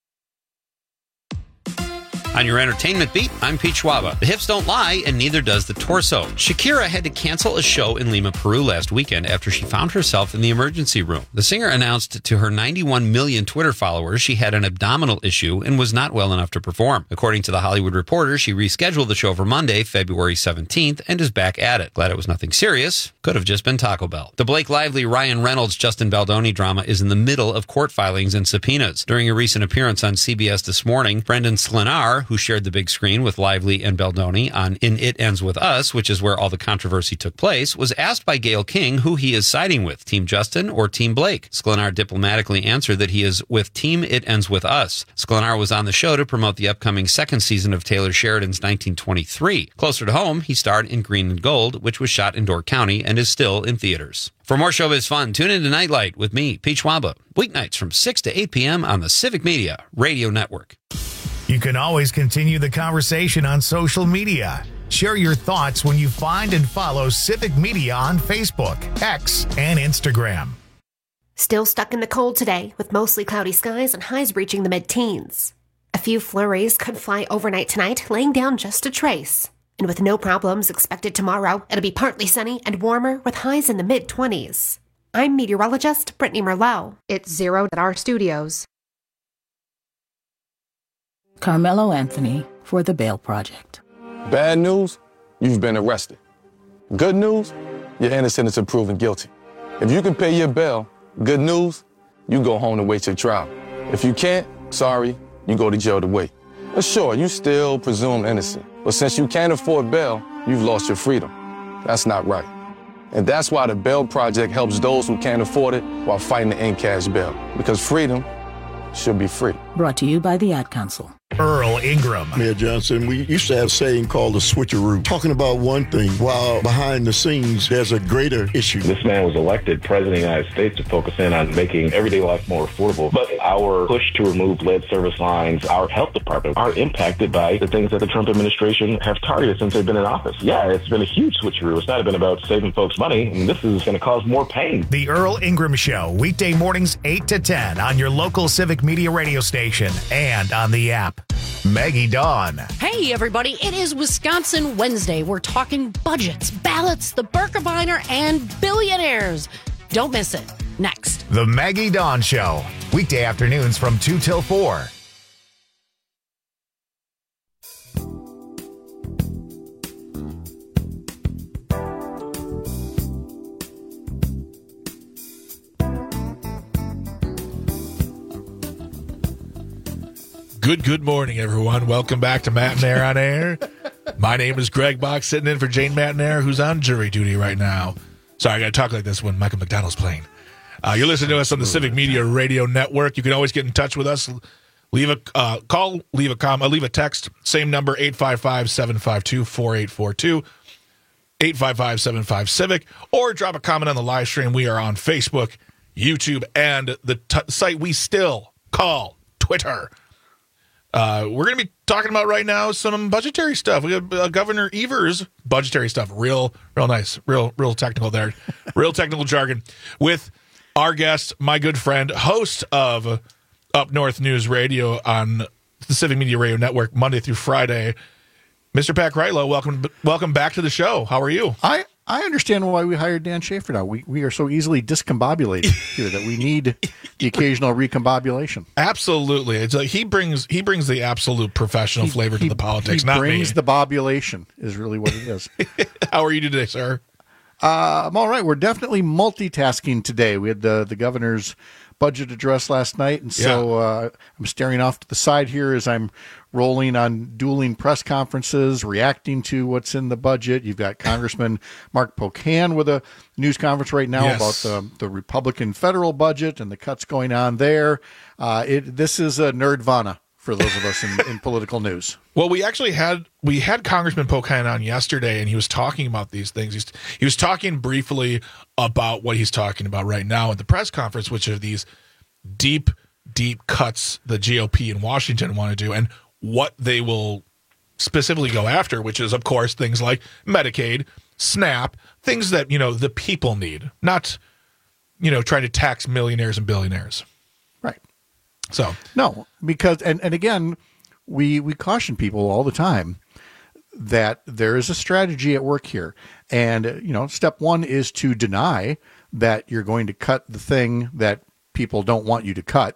[SPEAKER 22] On your entertainment beat, I'm Pete Schwaba. The hips don't lie, and neither does the torso. Shakira had to cancel a show in Lima, Peru last weekend after she found herself in the emergency room. The singer announced to her ninety-one million Twitter followers she had an abdominal issue and was not well enough to perform. According to The Hollywood Reporter, she rescheduled the show for Monday, February seventeenth, and is back at it. Glad it was nothing serious. Could have just been Taco Bell. The Blake Lively, Ryan Reynolds, Justin Baldoni drama is in the middle of court filings and subpoenas. During a recent appearance on C B S This Morning, Brendan Sklenar, who shared the big screen with Lively and Baldoni on In It Ends With Us, which is where all the controversy took place, was asked by Gayle King who he is siding with, Team Justin or Team Blake. Sklenar diplomatically answered that he is with Team It Ends With Us. Sklenar was on the show to promote the upcoming second season of Taylor Sheridan's nineteen twenty-three. Closer to home, he starred in Green and Gold, which was shot in Door County and is still in theaters. For more showbiz fun, tune in to Nightlight with me, Pete Schwaba, weeknights from six to eight p.m. on the Civic Media Radio Network.
[SPEAKER 1] You can always continue the conversation on social media. Share your thoughts when you find and follow Civic Media on Facebook, X, and Instagram.
[SPEAKER 23] Still stuck in the cold today with mostly cloudy skies and highs reaching the mid-teens. A few flurries could fly overnight tonight, laying down just a trace. And with no problems expected tomorrow, it'll be partly sunny and warmer with highs in the mid-twenties. I'm meteorologist Brittany Merlot. It's zero at our studios.
[SPEAKER 24] Carmelo Anthony for The Bail Project.
[SPEAKER 25] Bad news, you've been arrested. Good news, you're innocent until proven guilty. If you can pay your bail, good news, you go home to wait your trial. If you can't, sorry, you go to jail to wait. But sure, you still presume innocent. But since you can't afford bail, you've lost your freedom. That's not right. And that's why the Bail Project helps those who can't afford it while fighting to end cash bail. Because freedom should be free.
[SPEAKER 24] Brought to you by the Ad Council.
[SPEAKER 1] Earl Ingram.
[SPEAKER 26] Mayor Johnson, we used to have a saying called the switcheroo, talking about one thing while behind the scenes there's a greater issue.
[SPEAKER 27] This man was elected president of the United States to focus in on making everyday life more affordable. But our push to remove lead service lines, our health department, are impacted by the things that the Trump administration have targeted since they've been in office. Yeah, it's been a huge switcheroo. It's not been about saving folks money, and this is going to cause more pain.
[SPEAKER 1] The Earl Ingram Show, weekday mornings eight to ten on your local Civic Media radio station and on the app. Maggie Dawn.
[SPEAKER 28] Hey, everybody. It is Wisconsin Wednesday. We're talking budgets, ballots, the Birkebeiner, and billionaires. Don't miss it. Next.
[SPEAKER 1] The Maggie Dawn Show, weekday afternoons from two till four.
[SPEAKER 15] Good, good morning, everyone. Welcome back to Matt and Air on Air. My name is Greg Bach, sitting in for Jane Matt and Air, who's on jury duty right now. Sorry, I got to talk like this when Michael McDonald's playing. Uh, you're listening to us on the Civic Media Radio Network. You can always get in touch with us. Leave a uh, call, leave a comment, leave a text. Same number, eight five five, seven five two, four eight four two, eight five five, seven five, Civic, or drop a comment on the live stream. We are on Facebook, YouTube, and the t- site we still call Twitter. Uh, we're going to be talking about right now some budgetary stuff. We have uh, Governor Evers' budgetary stuff. Real, real nice. Real, real technical there. Real technical jargon. With our guest, my good friend, host of Up North News Radio on the Civic Media Radio Network, Monday through Friday, Mister Pat Kreitlow. Welcome, welcome back to the show. How are you?
[SPEAKER 2] I, I understand why we hired Dan Schaefer now. We we are so easily discombobulated here that we need the occasional recombobulation.
[SPEAKER 15] Absolutely, it's like he brings he brings the absolute professional
[SPEAKER 2] He-
[SPEAKER 15] flavor
[SPEAKER 2] he-
[SPEAKER 15] to the politics.
[SPEAKER 2] He
[SPEAKER 15] not
[SPEAKER 2] brings
[SPEAKER 15] me.
[SPEAKER 2] the bobulation is really what it is.
[SPEAKER 15] How are you today, sir?
[SPEAKER 2] Uh, I'm all right. We're definitely multitasking today. We had the the governor's budget address last night, and so uh, I'm staring off to the side here as I'm rolling on dueling press conferences, reacting to what's in the budget. You've got Congressman Mark Pocan with a news conference right now
[SPEAKER 15] Yes.
[SPEAKER 2] about the, the Republican federal budget and the cuts going on there. Uh, it, this is a nerdvana for those of us in, in political news.
[SPEAKER 15] Well, we actually had we had Congressman Pocan on yesterday, and he was talking about these things. He's, he was talking briefly about what he's talking about right now at the press conference, which are these deep, deep cuts the G O P in Washington want to do, and what they will specifically go after, which is, of course, things like Medicaid, SNAP, things that, you know, the people need, not, you know, trying to tax millionaires and billionaires.
[SPEAKER 2] Right.
[SPEAKER 15] So
[SPEAKER 2] No, because and, and again, we we caution people all the time that there is a strategy at work here. And uh, you know, step one is to deny that you're going to cut the thing that people don't want you to cut.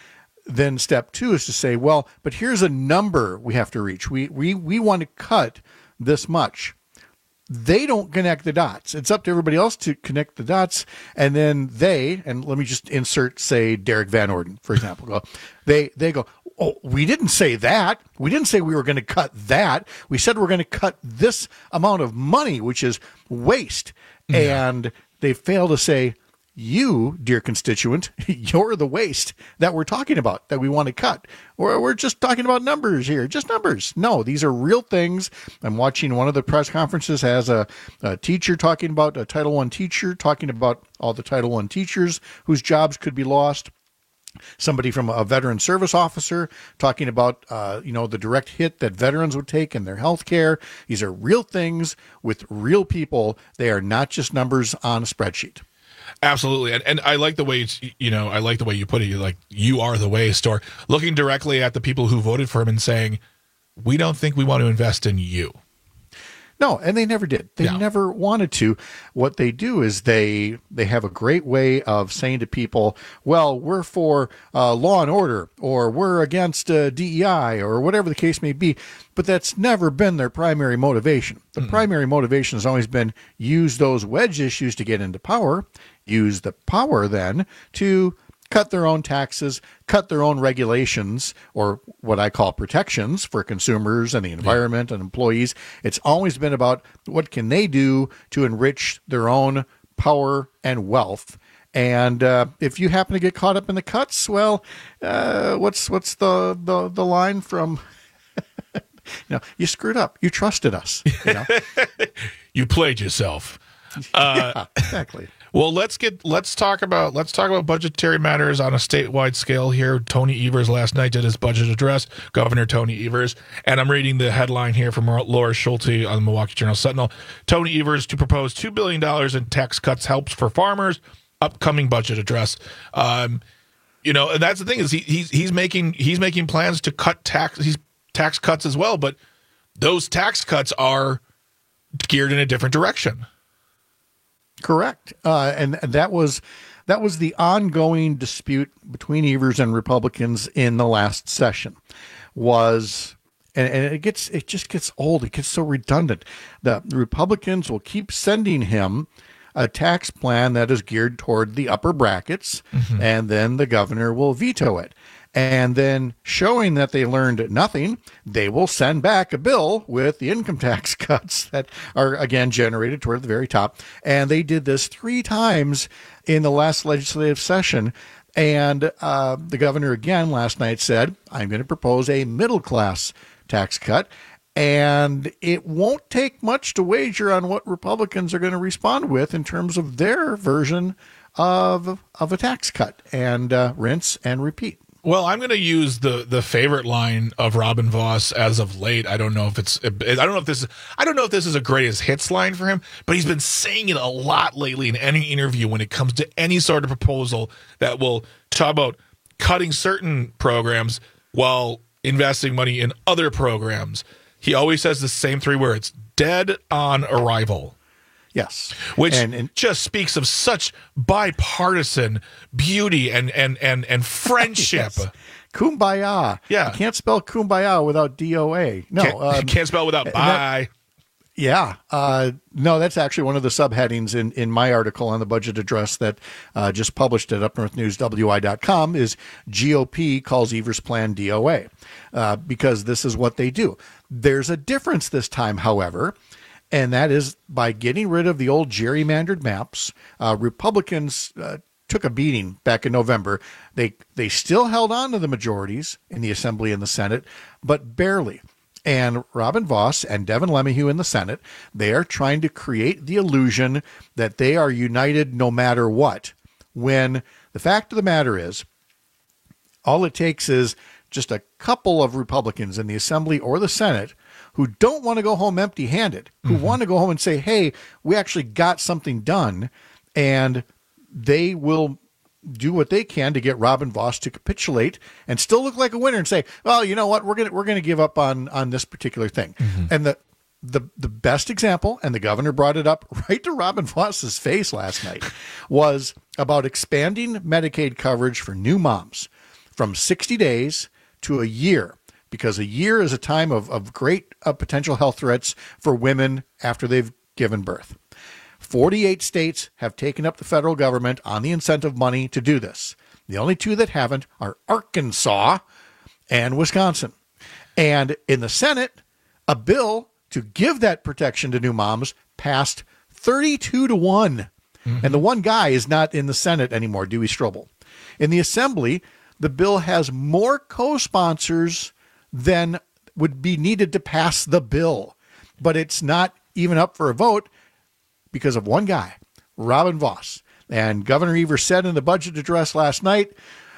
[SPEAKER 2] Then step two is to say, well, but here's a number we have to reach. We we we want to cut this much. They don't connect the dots. It's up to everybody else to connect the dots. And then they, and let me just insert, say, Derek Van Orden, for example, go, they, they go, oh, we didn't say that. We didn't say we were going to cut that. We said we're going to cut this amount of money, which is waste. Yeah. And they fail to say, you, dear constituent, you're the waste that we're talking about, that we want to cut. Or we're just talking about numbers here, just numbers. No, these are real things. I'm watching one of the press conferences has a, a teacher talking about a Title One teacher, talking about all the Title One teachers whose jobs could be lost. Somebody from a veteran service officer talking about, uh, you know, the direct hit that veterans would take in their health care. These are real things with real people. They are not just numbers on a spreadsheet.
[SPEAKER 15] Absolutely. And, and I like the way, it's, you know, I like the way you put it. You're like, you are the waste, or looking directly at the people who voted for him and saying, we don't think we want to invest in you.
[SPEAKER 2] No, and they never did. They
[SPEAKER 15] No.
[SPEAKER 2] never wanted to. What they do is they they have a great way of saying to people, well, we're for uh, law and order, or we're against uh, D E I, or whatever the case may be. But that's never been their primary motivation. The mm-hmm. primary motivation has always been use those wedge issues to get into power, use the power then to cut their own taxes, cut their own regulations, or what I call protections for consumers and the environment and employees. It's always been about what can they do to enrich their own power and wealth. And uh, if you happen to get caught up in the cuts, well, uh, what's what's the, the, the line from... you know, you screwed up. You trusted us. You know?
[SPEAKER 15] You played yourself. Uh,
[SPEAKER 2] yeah, exactly.
[SPEAKER 15] Well, let's get let's talk about let's talk about budgetary matters on a statewide scale here. Tony Evers last night did his budget address, Governor Tony Evers, and I'm reading the headline here from Laura Schulte on the Milwaukee Journal Sentinel. Tony Evers to propose two billion dollars in tax cuts helps for farmers. Upcoming budget address. Um, you know, and that's the thing is he, he's he's making he's making plans to cut tax he's tax cuts as well, but those tax cuts are geared in a different direction.
[SPEAKER 2] Correct. Uh, and that was that was the ongoing dispute between Evers and Republicans in the last session was, and, and it gets it just gets old. It gets so redundant. The Republicans will keep sending him a tax plan that is geared toward the upper brackets, mm-hmm. and then the governor will veto it. And then, showing that they learned nothing, they will send back a bill with the income tax cuts that are, again, generated toward the very top. And they did this three times in the last legislative session. And uh, the governor, again, last night said, I'm going to propose a middle-class tax cut. And it won't take much to wager on what Republicans are going to respond with in terms of their version of, of a tax cut. And uh, rinse and repeat.
[SPEAKER 15] Well, I'm going to use the the favorite line of Robin Voss as of late. I don't know if it's I don't know if this is I don't know if this is a greatest hits line for him, but he's been saying it a lot lately in any interview when it comes to any sort of proposal that will talk about cutting certain programs while investing money in other programs. He always says the same three words: dead on arrival.
[SPEAKER 2] Yes.
[SPEAKER 15] Which
[SPEAKER 2] and, and,
[SPEAKER 15] just speaks of such bipartisan beauty and and and, and friendship.
[SPEAKER 2] Yes. Kumbaya.
[SPEAKER 15] Yeah.
[SPEAKER 2] You can't spell kumbaya without D O A. No.
[SPEAKER 15] Can't,
[SPEAKER 2] um,
[SPEAKER 15] can't spell without bye.
[SPEAKER 2] Yeah. Uh, no, that's actually one of the subheadings in, in my article on the budget address that uh, just published at up north news w i dot com is G O P calls Evers' plan D O A, uh, because this is what they do. There's a difference this time, however, and that is by getting rid of the old gerrymandered maps. Uh, Republicans uh, took a beating back in November. They they still held on to the majorities in the Assembly and the Senate, but barely. And Robin Voss and Devin LeMahieu in the Senate, they are trying to create the illusion that they are united no matter what, when the fact of the matter is, all it takes is just a couple of Republicans in the Assembly or the Senate who don't want to go home empty-handed, who mm-hmm. want to go home and say, hey, we actually got something done, and they will do what they can to get Robin Voss to capitulate and still look like a winner and say, well, you know what, we're gonna we're gonna give up on on this particular thing. Mm-hmm. And the the the best example, and the governor brought it up right to Robin Voss's face last night, was about expanding Medicaid coverage for new moms from sixty days to a year, because a year is a time of, of great uh, potential health threats for women after they've given birth. forty-eight states have taken up the federal government on the incentive money to do this. The only two that haven't are Arkansas and Wisconsin. And in the Senate, a bill to give that protection to new moms passed thirty-two to one. Mm-hmm. And the one guy is not in the Senate anymore, Dewey Strobel. In the Assembly, the bill has more co-sponsors than would be needed to pass the bill. But it's not even up for a vote because of one guy, Robin Voss. And Governor Evers said in the budget address last night,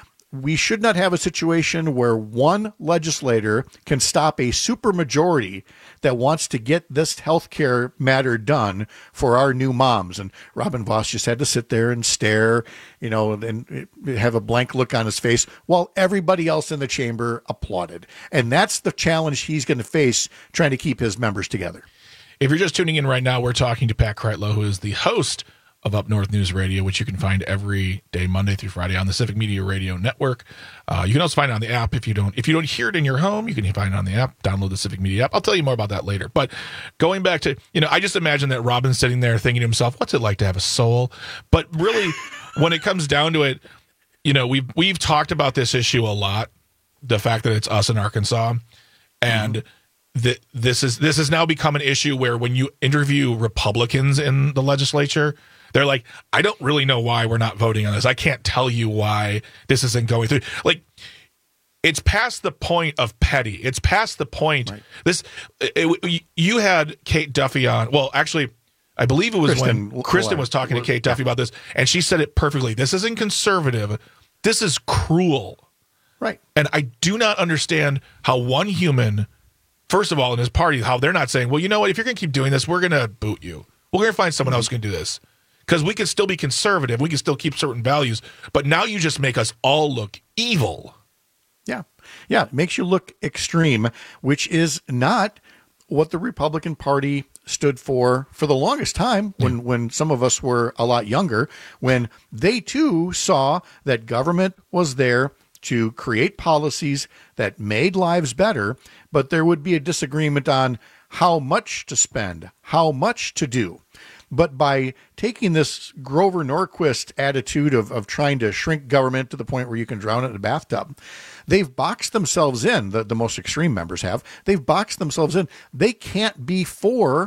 [SPEAKER 2] we should not have a situation where one legislator can stop a supermajority that wants to get this healthcare matter done for our new moms. And Robin Voss just had to sit there and stare, you know, and have a blank look on his face while everybody else in the chamber applauded. And that's the challenge he's going to face trying to keep his members together.
[SPEAKER 15] If you're just tuning in right now, we're talking to Pat Kreitlow, who is the host of Up North News Radio, which you can find every day, Monday through Friday, on the Civic Media Radio Network. Uh, you can also find it on the app. If you don't, if you don't hear it in your home, you can find it on the app. Download the Civic Media app. I'll tell you more about that later. But going back to, you know, I just imagine that Robin's sitting there thinking to himself, "What's it like to have a soul?" But really, when it comes down to it, you know, we've we've talked about this issue a lot. The fact that it's us in Arkansas, and mm-hmm. that this is this has now become an issue where when you interview Republicans in the legislature, they're like, I don't really know why we're not voting on this. I can't tell you why this isn't going through. Like, it's past the point of petty. It's past the point. Right. This it, it, you had Kate Duffy on. Well, actually, I believe it was Kristen, when Kristen was talking to Kate Duffy about this, and she said it perfectly. This isn't conservative. This is cruel.
[SPEAKER 2] Right.
[SPEAKER 15] And I do not understand how one human, first of all, in his party, how they're not saying, well, you know what, if you're going to keep doing this, we're going to boot you. We're going to find someone mm-hmm. else who can do this. Because we can still be conservative. We can still keep certain values. But now you just make us all look evil.
[SPEAKER 2] Yeah. Yeah. It makes you look extreme, which is not what the Republican Party stood for for the longest time when, yeah. when some of us were a lot younger, when they too saw that government was there to create policies that made lives better, but there would be a disagreement on how much to spend, how much to do. But by taking this Grover Norquist attitude of, of trying to shrink government to the point where you can drown it in a bathtub, they've boxed themselves in, the, the most extreme members have, they've boxed themselves in. They can't be for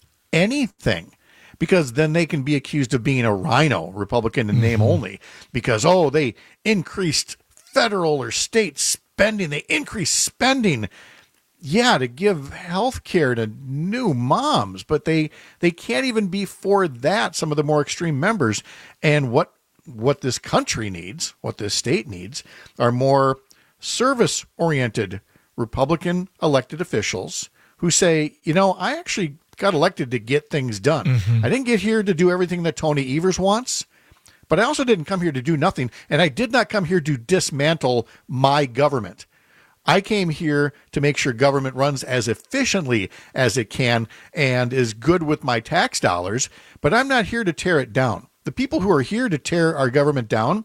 [SPEAKER 2] anything, because then they can be accused of being a rhino, Republican in name mm-hmm. only, because, oh, they increased federal or state spending, they increased spending. Yeah, to give health care to new moms, but they they can't even be for that, some of the more extreme members. And what what this country needs, what this state needs, are more service-oriented Republican elected officials who say, you know, I actually got elected to get things done. Mm-hmm. I didn't get here to do everything that Tony Evers wants, but I also didn't come here to do nothing, and I did not come here to dismantle my government. I came here to make sure government runs as efficiently as it can and is good with my tax dollars, but I'm not here to tear it down. The people who are here to tear our government down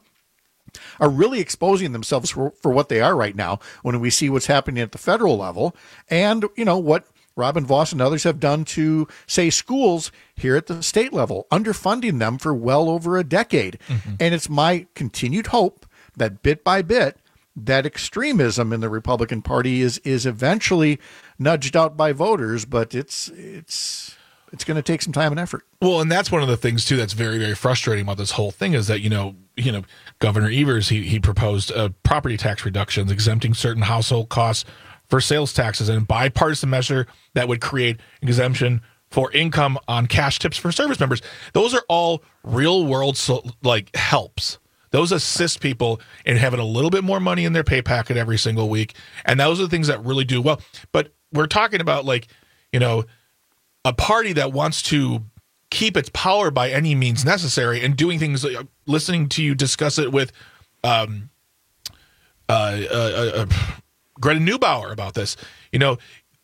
[SPEAKER 2] are really exposing themselves for, for what they are right now when we see what's happening at the federal level and, you know, what Robin Vos and others have done to, say, schools here at the state level, underfunding them for well over a decade. Mm-hmm. And it's my continued hope that bit by bit, that extremism in the Republican Party is is eventually nudged out by voters, but it's it's it's going to take some time and effort.
[SPEAKER 15] Well, and that's one of the things too that's very, very frustrating about this whole thing is that, you know, you know, Governor Evers, he he proposed uh, property tax reductions, exempting certain household costs for sales taxes, and a bipartisan measure that would create exemption for income on cash tips for service members. Those are all real world so, like helps. Those assist people in having a little bit more money in their pay packet every single week. And those are the things that really do well. But we're talking about, like, you know, a party that wants to keep its power by any means necessary and doing things like listening to you discuss it with um, uh, uh, uh, Greta Neubauer about this. You know,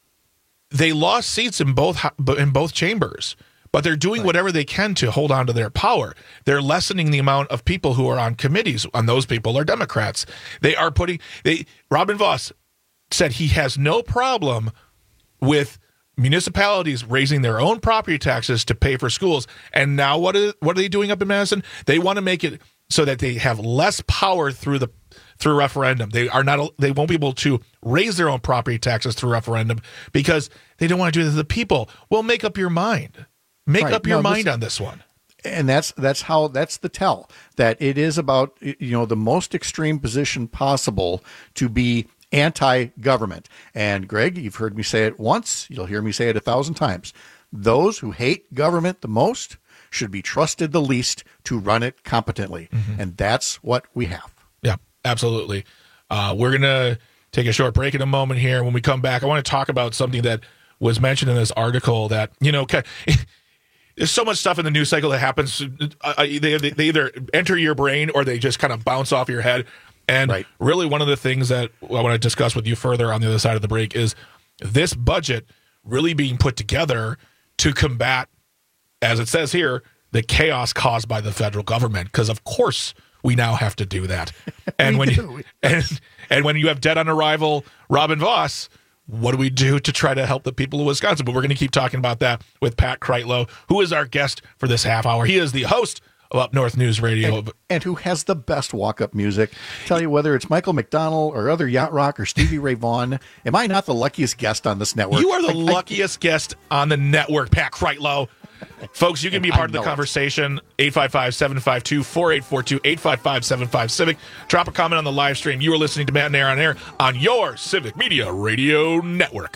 [SPEAKER 15] they lost seats in both in both chambers. But they're doing whatever they can to hold on to their power. They're lessening the amount of people who are on committees, and those people are Democrats. They are putting they Robin Vos said he has no problem with municipalities raising their own property taxes to pay for schools. And now what are, what are they doing up in Madison? They want to make it so that they have less power through the through referendum. They are not they won't be able to raise their own property taxes through referendum because they don't want to do this to the people. Well, make up your mind. Make right. up your no, mind this, on this one.
[SPEAKER 2] And that's that's how that's the tell that it is about, you know, the most extreme position possible to be anti-government. And Greg, you've heard me say it once. You'll hear me say it a thousand times. Those who hate government the most should be trusted the least to run it competently. Mm-hmm. And that's what we have.
[SPEAKER 15] Yeah, absolutely. Uh, we're going to take a short break in a moment here. When we come back, I want to talk about something that was mentioned in this article that, you know, there's so much stuff in the news cycle that happens. Uh, they, they either enter your brain or they just kind of bounce off your head. And right. really one of the things that I want to discuss with you further on the other side of the break is this budget really being put together to combat, as it says here, the chaos caused by the federal government. Because, of course, we now have to do that. And when you, and, and when you have dead on arrival Robin Vos, what do we do to try to help the people of Wisconsin? But we're going to keep talking about that with Pat Kreitlow, who is our guest for this half hour. He is the host of Up North News Radio.
[SPEAKER 2] And, and who has the best walk-up music. Tell you, whether it's Michael McDonald or other Yacht Rock or Stevie Ray Vaughan, am I not the luckiest guest on this network?
[SPEAKER 15] You are the
[SPEAKER 2] I,
[SPEAKER 15] luckiest I, guest on the network, Pat Kreitlow. Folks, you can be a part of the conversation. eight five five, seven five two, four eight four two, eight five five, seven five Civic. Drop a comment on the live stream. You are listening to Matt and Air on Air on your Civic Media Radio Network.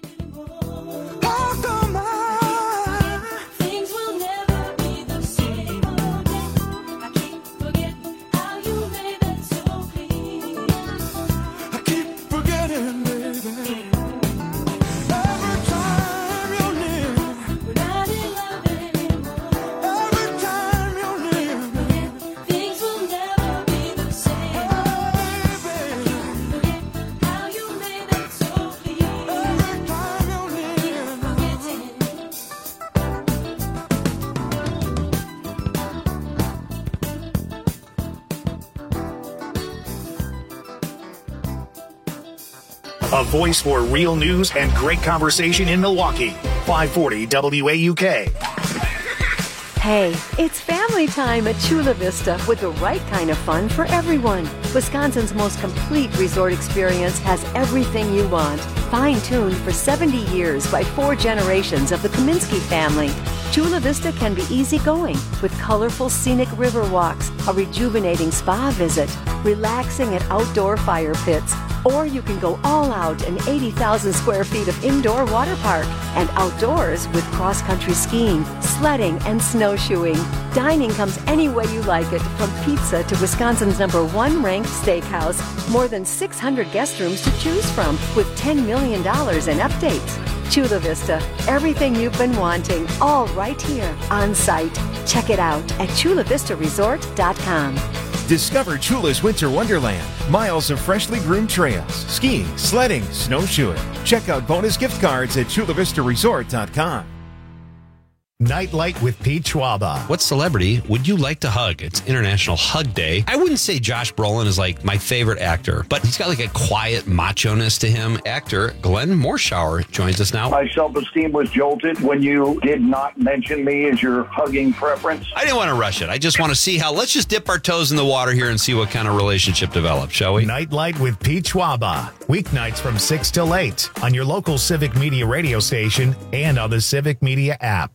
[SPEAKER 1] A voice for real news and great conversation in Milwaukee. five forty W A U K.
[SPEAKER 5] Hey, it's family time at Chula Vista with the right kind of fun for everyone. Wisconsin's most complete resort experience has everything you want. Fine-tuned for seventy years by four generations of the Kaminsky family. Chula Vista can be easygoing with colorful scenic river walks, a rejuvenating spa visit, relaxing at outdoor fire pits, or you can go all out in eighty thousand square feet of indoor water park and outdoors with cross-country skiing, sledding, and snowshoeing. Dining comes any way you like it, from pizza to Wisconsin's number one ranked steakhouse. More than six hundred guest rooms to choose from with ten million dollars in updates. Chula Vista, everything you've been wanting, all right here on site. Check it out at chula vista resort dot com.
[SPEAKER 7] Discover Chula's Winter Wonderland. Miles of freshly groomed trails, skiing, sledding, snowshoeing. Check out bonus gift cards at chula vista resort dot com.
[SPEAKER 1] Nightlight with Pete Schwaba.
[SPEAKER 22] What celebrity would you like to hug? It's International Hug Day. I wouldn't say Josh Brolin is like my favorite actor, but he's got like a quiet macho-ness to him. Actor Glenn Morshower joins us now.
[SPEAKER 8] My self-esteem was jolted when you did not mention me as your hugging preference.
[SPEAKER 22] I didn't want to rush it. I just want to see how, let's just dip our toes in the water here and see what kind of relationship develops, shall we?
[SPEAKER 1] Nightlight with Pete Schwaba. Weeknights from six till eight on your local Civic Media radio station and on the Civic Media app.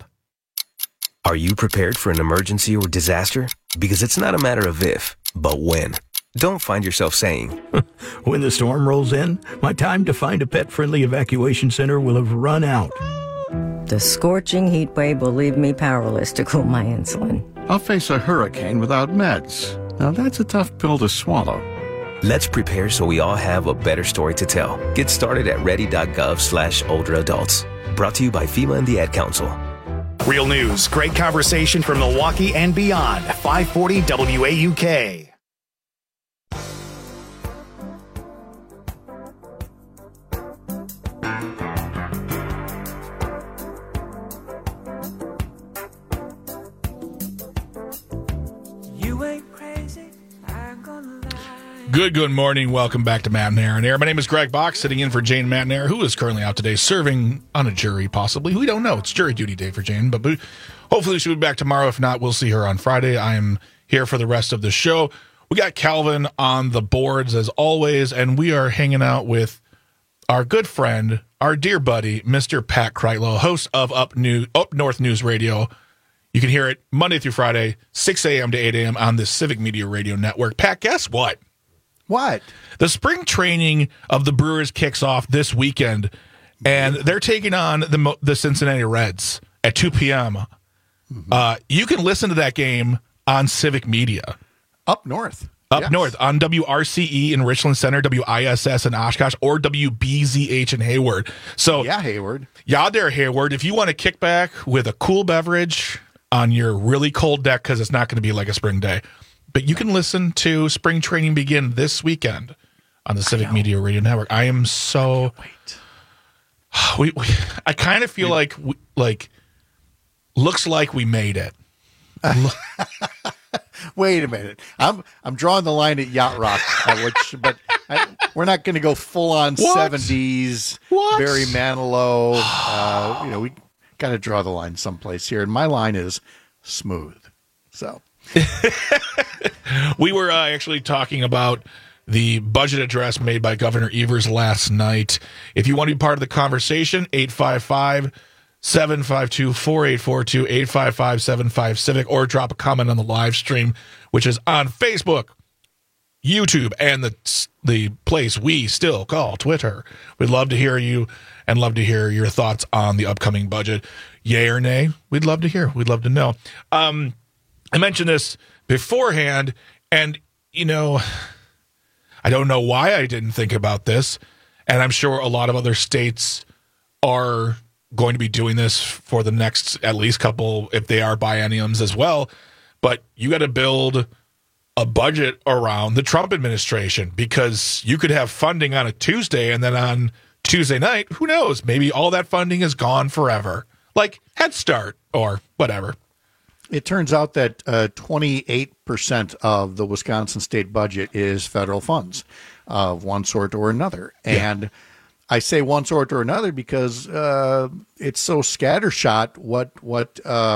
[SPEAKER 9] Are you prepared for an emergency or disaster? Because it's not a matter of if, but when. Don't find yourself saying,
[SPEAKER 10] when the storm rolls in, my time to find a pet-friendly evacuation center will have run out.
[SPEAKER 11] The scorching heat wave will leave me powerless to cool my insulin.
[SPEAKER 12] I'll face a hurricane without meds. Now that's a tough pill to swallow.
[SPEAKER 9] Let's prepare so we all have a better story to tell. Get started at ready.gov slash older adults. Brought to you by FEMA and the Ad Council.
[SPEAKER 1] Real news, great conversation from Milwaukee and beyond. five forty W A U K.
[SPEAKER 13] You ain't crazy, I'm gonna lie.
[SPEAKER 15] Good, good morning. Welcome back to Matt and Aaron Air. My name is Greg Bach, sitting in for Jane Matnair, who is currently out today serving on a jury, possibly. We don't know. It's jury duty day for Jane, but hopefully she'll be back tomorrow. If not, we'll see her on Friday. I am here for the rest of the show. We got Calvin on the boards, as always, and we are hanging out with our good friend, our dear buddy, Mister Pat Kreitlow, host of Up, New- Up North News Radio. You can hear it Monday through Friday, six a.m. to eight a.m. on the Civic Media Radio Network. Pat, guess what?
[SPEAKER 2] What?
[SPEAKER 15] The spring training of the Brewers kicks off this weekend, and they're taking on the the Cincinnati Reds at two p.m. Mm-hmm. Uh, you can listen to that game on Civic Media.
[SPEAKER 2] Up north.
[SPEAKER 15] Up
[SPEAKER 2] yes.
[SPEAKER 15] north on W R C E in Richland Center, W I S S in Oshkosh, or W B Z H in Hayward. So
[SPEAKER 2] yeah, Hayward.
[SPEAKER 15] Yeah, there, Hayward. If you want to kick back with a cool beverage on your really cold deck, because it's not going to be like a spring day, but you can listen to spring training begin this weekend on the Civic Media Radio Network. I am so.
[SPEAKER 2] I wait.
[SPEAKER 15] We, we, I kind of feel we, like we, like looks like we made it.
[SPEAKER 2] Wait a minute. I'm I'm drawing the line at Yacht Rock, uh, which, but I, we're not going to go full on
[SPEAKER 15] What?
[SPEAKER 2] seventies
[SPEAKER 15] What?
[SPEAKER 2] Barry Manilow. Uh, you know, we got to draw the line someplace here, and my line is smooth. So.
[SPEAKER 15] We were uh, actually talking about the budget address made by Governor Evers last night. If you want to be part of the conversation, eight five five, seven five two, four eight four two, eight five five, seven five Civic, or drop a comment on the live stream, which is on Facebook, YouTube, and the the place we still call Twitter. We'd love to hear you and love to hear your thoughts on the upcoming budget. Yay or nay? We'd love to hear. We'd love to know. Um, I mentioned this beforehand, and, you know, I don't know why I didn't think about this, and I'm sure a lot of other states are going to be doing this for the next at least couple, if they are bienniums as well, but you got to build a budget around the Trump administration, because you could have funding on a Tuesday, and then on Tuesday night, who knows, maybe all that funding is gone forever, like Head Start or whatever.
[SPEAKER 2] It turns out that uh, twenty-eight percent of the Wisconsin state budget is federal funds of one sort or another.
[SPEAKER 15] Yeah.
[SPEAKER 2] And I say one sort or another because uh, it's so scattershot what what uh,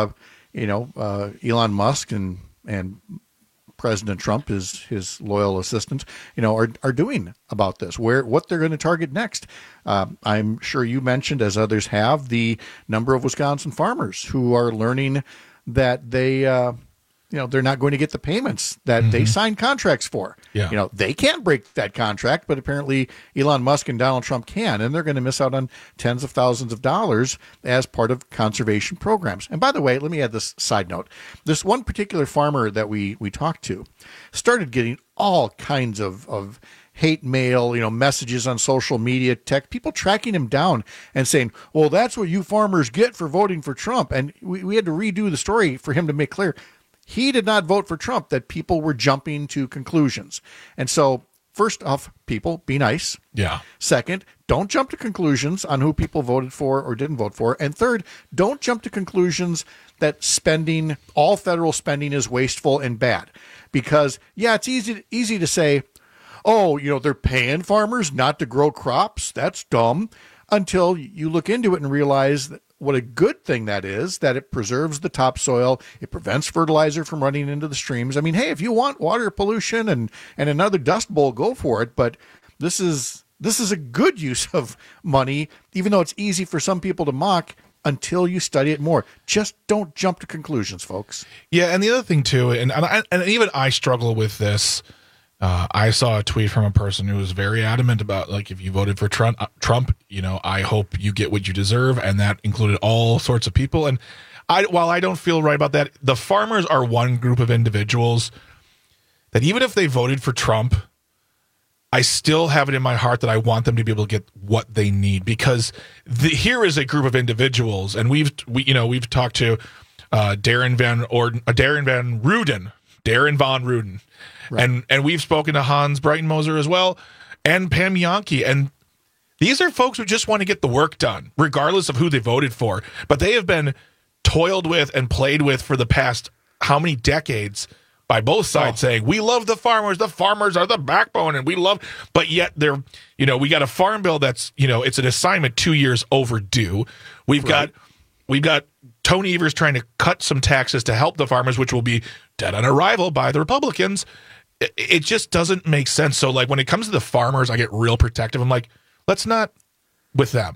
[SPEAKER 2] you know, uh, Elon Musk and and President Trump, his his loyal assistants, you know, are are doing about this, where what they're going to target next. Uh, I'm sure you mentioned, as others have, the number of Wisconsin farmers who are learning that they, uh, you know, they're not going to get the payments that mm-hmm. they signed contracts for.
[SPEAKER 15] Yeah.
[SPEAKER 2] You know, they can't break that contract, but apparently Elon Musk and Donald Trump can, and they're going to miss out on tens of thousands of dollars as part of conservation programs. And by the way, let me add this side note. This one particular farmer that we, we talked to started getting all kinds of, of hate mail, you know, messages on social media, tech, people tracking him down and saying, well, that's what you farmers get for voting for Trump. And we, we had to redo the story for him to make clear he did not vote for Trump, that people were jumping to conclusions. And so, first off, people, be nice.
[SPEAKER 15] Yeah.
[SPEAKER 2] Second, don't jump to conclusions on who people voted for or didn't vote for. And third, don't jump to conclusions that spending, all federal spending is wasteful and bad. Because, yeah, it's easy, easy to say, oh, you know, they're paying farmers not to grow crops. That's dumb. Until you look into it and realize that what a good thing that is, that it preserves the topsoil, it prevents fertilizer from running into the streams. I mean, hey, if you want water pollution and, and another dust bowl, go for it. But this is this is a good use of money, even though it's easy for some people to mock until you study it more. Just don't jump to conclusions, folks.
[SPEAKER 15] Yeah, and the other thing, too, and, and, I, and even I struggle with this. Uh, I saw a tweet from a person who was very adamant about, like, if you voted for Trump, uh, Trump, you know, I hope you get what you deserve, and that included all sorts of people. And I, while I don't feel right about that, the farmers are one group of individuals that even if they voted for Trump, I still have it in my heart that I want them to be able to get what they need, because the, here is a group of individuals, and we've we you know we've talked to uh, Darren Van Orden, uh, Darren Van Ruden, Darren Von Ruden. Right. And and we've spoken to Hans Breitenmoser as well, and Pam Jahnke. And these are folks who just want to get the work done, regardless of who they voted for. But they have been toiled with and played with for the past how many decades by both sides, oh. saying, we love the farmers. The farmers are the backbone, and we love. But yet they're, you know, we got a farm bill that's, you know, it's an assignment two years overdue. We've right. got we've got Tony Evers trying to cut some taxes to help the farmers, which will be dead on arrival by the Republicans. It just doesn't make sense. So, like, when it comes to the farmers, I get real protective. I'm like, let's not with them.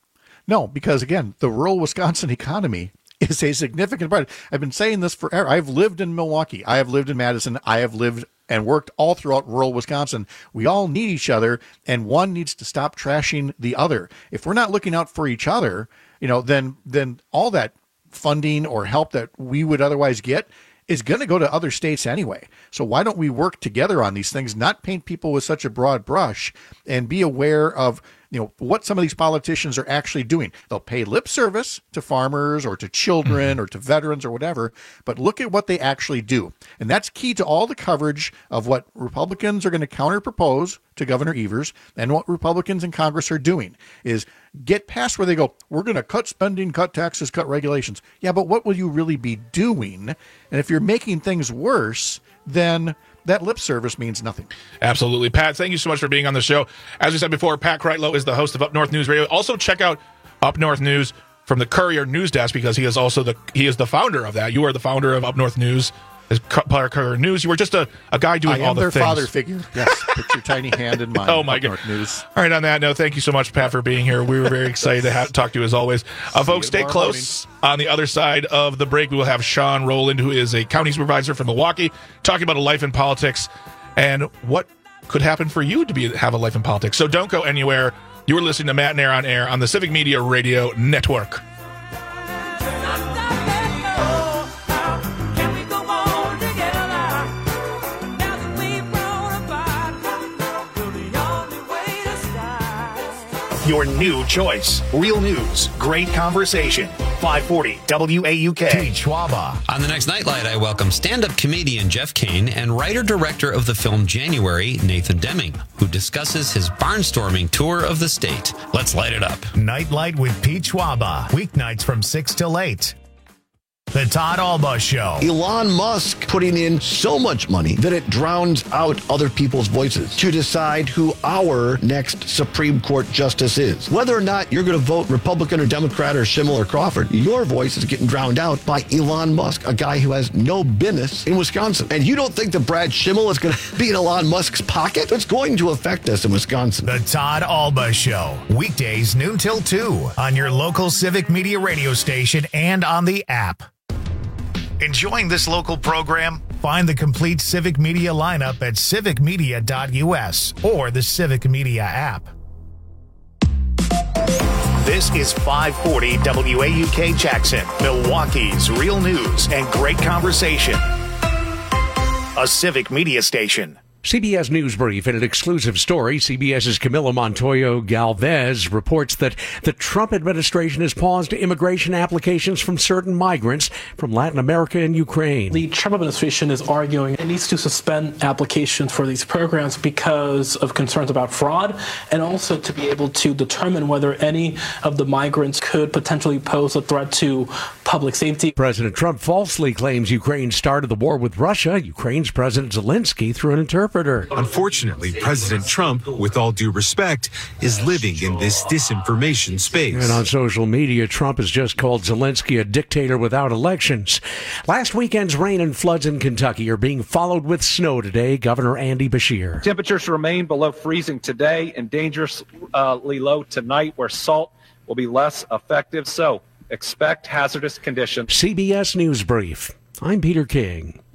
[SPEAKER 2] No, because, again, the rural Wisconsin economy is a significant part. I've been saying this forever. I've lived in Milwaukee. I have lived in Madison. I have lived and worked all throughout rural Wisconsin. We all need each other, and one needs to stop trashing the other. If we're not looking out for each other, you know, then then all that funding or help that we would otherwise get is going to go to other states anyway. So why don't we work together on these things, not paint people with such a broad brush, and be aware of, you know, what some of these politicians are actually doing. They'll pay lip service to farmers or to children mm-hmm. or to veterans or whatever, but look at what they actually do. And that's key to all the coverage of what Republicans are going to counter propose to Governor Evers, and what Republicans in Congress are doing is get past where they go, we're going to cut spending, cut taxes, cut regulations. Yeah, but what will you really be doing? And if you're making things worse, then that lip service means nothing.
[SPEAKER 15] Absolutely. Pat, thank you so much for being on the show. As we said before, Pat Kreitlow is the host of Up North News Radio. Also check out Up North News from the Courier News Desk, because he is also the he is the founder of that. You are the founder of Up North News. As Courier News, you were just a, a guy doing
[SPEAKER 2] I
[SPEAKER 15] all the
[SPEAKER 2] things. I
[SPEAKER 15] things.
[SPEAKER 2] am their father figure. Yes, put your tiny hand in mine.
[SPEAKER 15] Oh, my God.
[SPEAKER 2] News.
[SPEAKER 15] All right, on that note, thank you so much, Pat, for being here. We were very excited to have, talk to you as always. Uh, folks, stay close. Morning. On the other side of the break, we will have Sean Rowland, who is a county supervisor from Milwaukee, talking about a life in politics and what could happen for you to be have a life in politics. So don't go anywhere. You are listening to Matt and Air on Air on the Civic Media Radio Network.
[SPEAKER 1] Your new choice. Real news. Great conversation. five forty W A U K. Pete Schwaba.
[SPEAKER 22] On the next Nightlight, I welcome stand-up comedian Jeff Kane and writer-director of the film January, Nathan Deming, who discusses his barnstorming tour of the state. Let's light it up.
[SPEAKER 1] Nightlight with Pete Schwaba. Weeknights from six till eight. The Todd Alba Show.
[SPEAKER 3] Elon Musk putting in so much money that it drowns out other people's voices to decide who our next Supreme Court justice is. Whether or not you're going to vote Republican or Democrat or Schimmel or Crawford, your voice is getting drowned out by Elon Musk, a guy who has no business in Wisconsin. And you don't think that Brad Schimmel is going to be in Elon Musk's pocket? It's going to affect us in Wisconsin.
[SPEAKER 1] The Todd Alba Show. Weekdays noon till two on your local Civic Media radio station and on the app. Enjoying this local program? Find the complete Civic Media lineup at civic media dot u s or the Civic Media app. This is five forty W A U K Jackson, Milwaukee's real news and great conversation. A Civic Media station.
[SPEAKER 14] C B S News Brief. In an exclusive story, CBS's Camila Montoyo Galvez reports that the Trump administration has paused immigration applications from certain migrants from Latin America and Ukraine.
[SPEAKER 16] The Trump administration is arguing it needs to suspend applications for these programs because of concerns about fraud and also to be able to determine whether any of the migrants could potentially pose a threat to public safety.
[SPEAKER 14] President Trump falsely claims Ukraine started the war with Russia. Ukraine's President Zelensky through an interpreter.
[SPEAKER 17] Unfortunately, President Trump, with all due respect, is living in this disinformation space.
[SPEAKER 14] And on social media, Trump has just called Zelensky a dictator without elections. Last weekend's rain and floods in Kentucky are being followed with snow today. Governor Andy Beshear.
[SPEAKER 18] Temperatures remain below freezing today and dangerously low tonight, where salt will be less effective. So expect hazardous conditions.
[SPEAKER 14] C B S News Brief. I'm Peter King.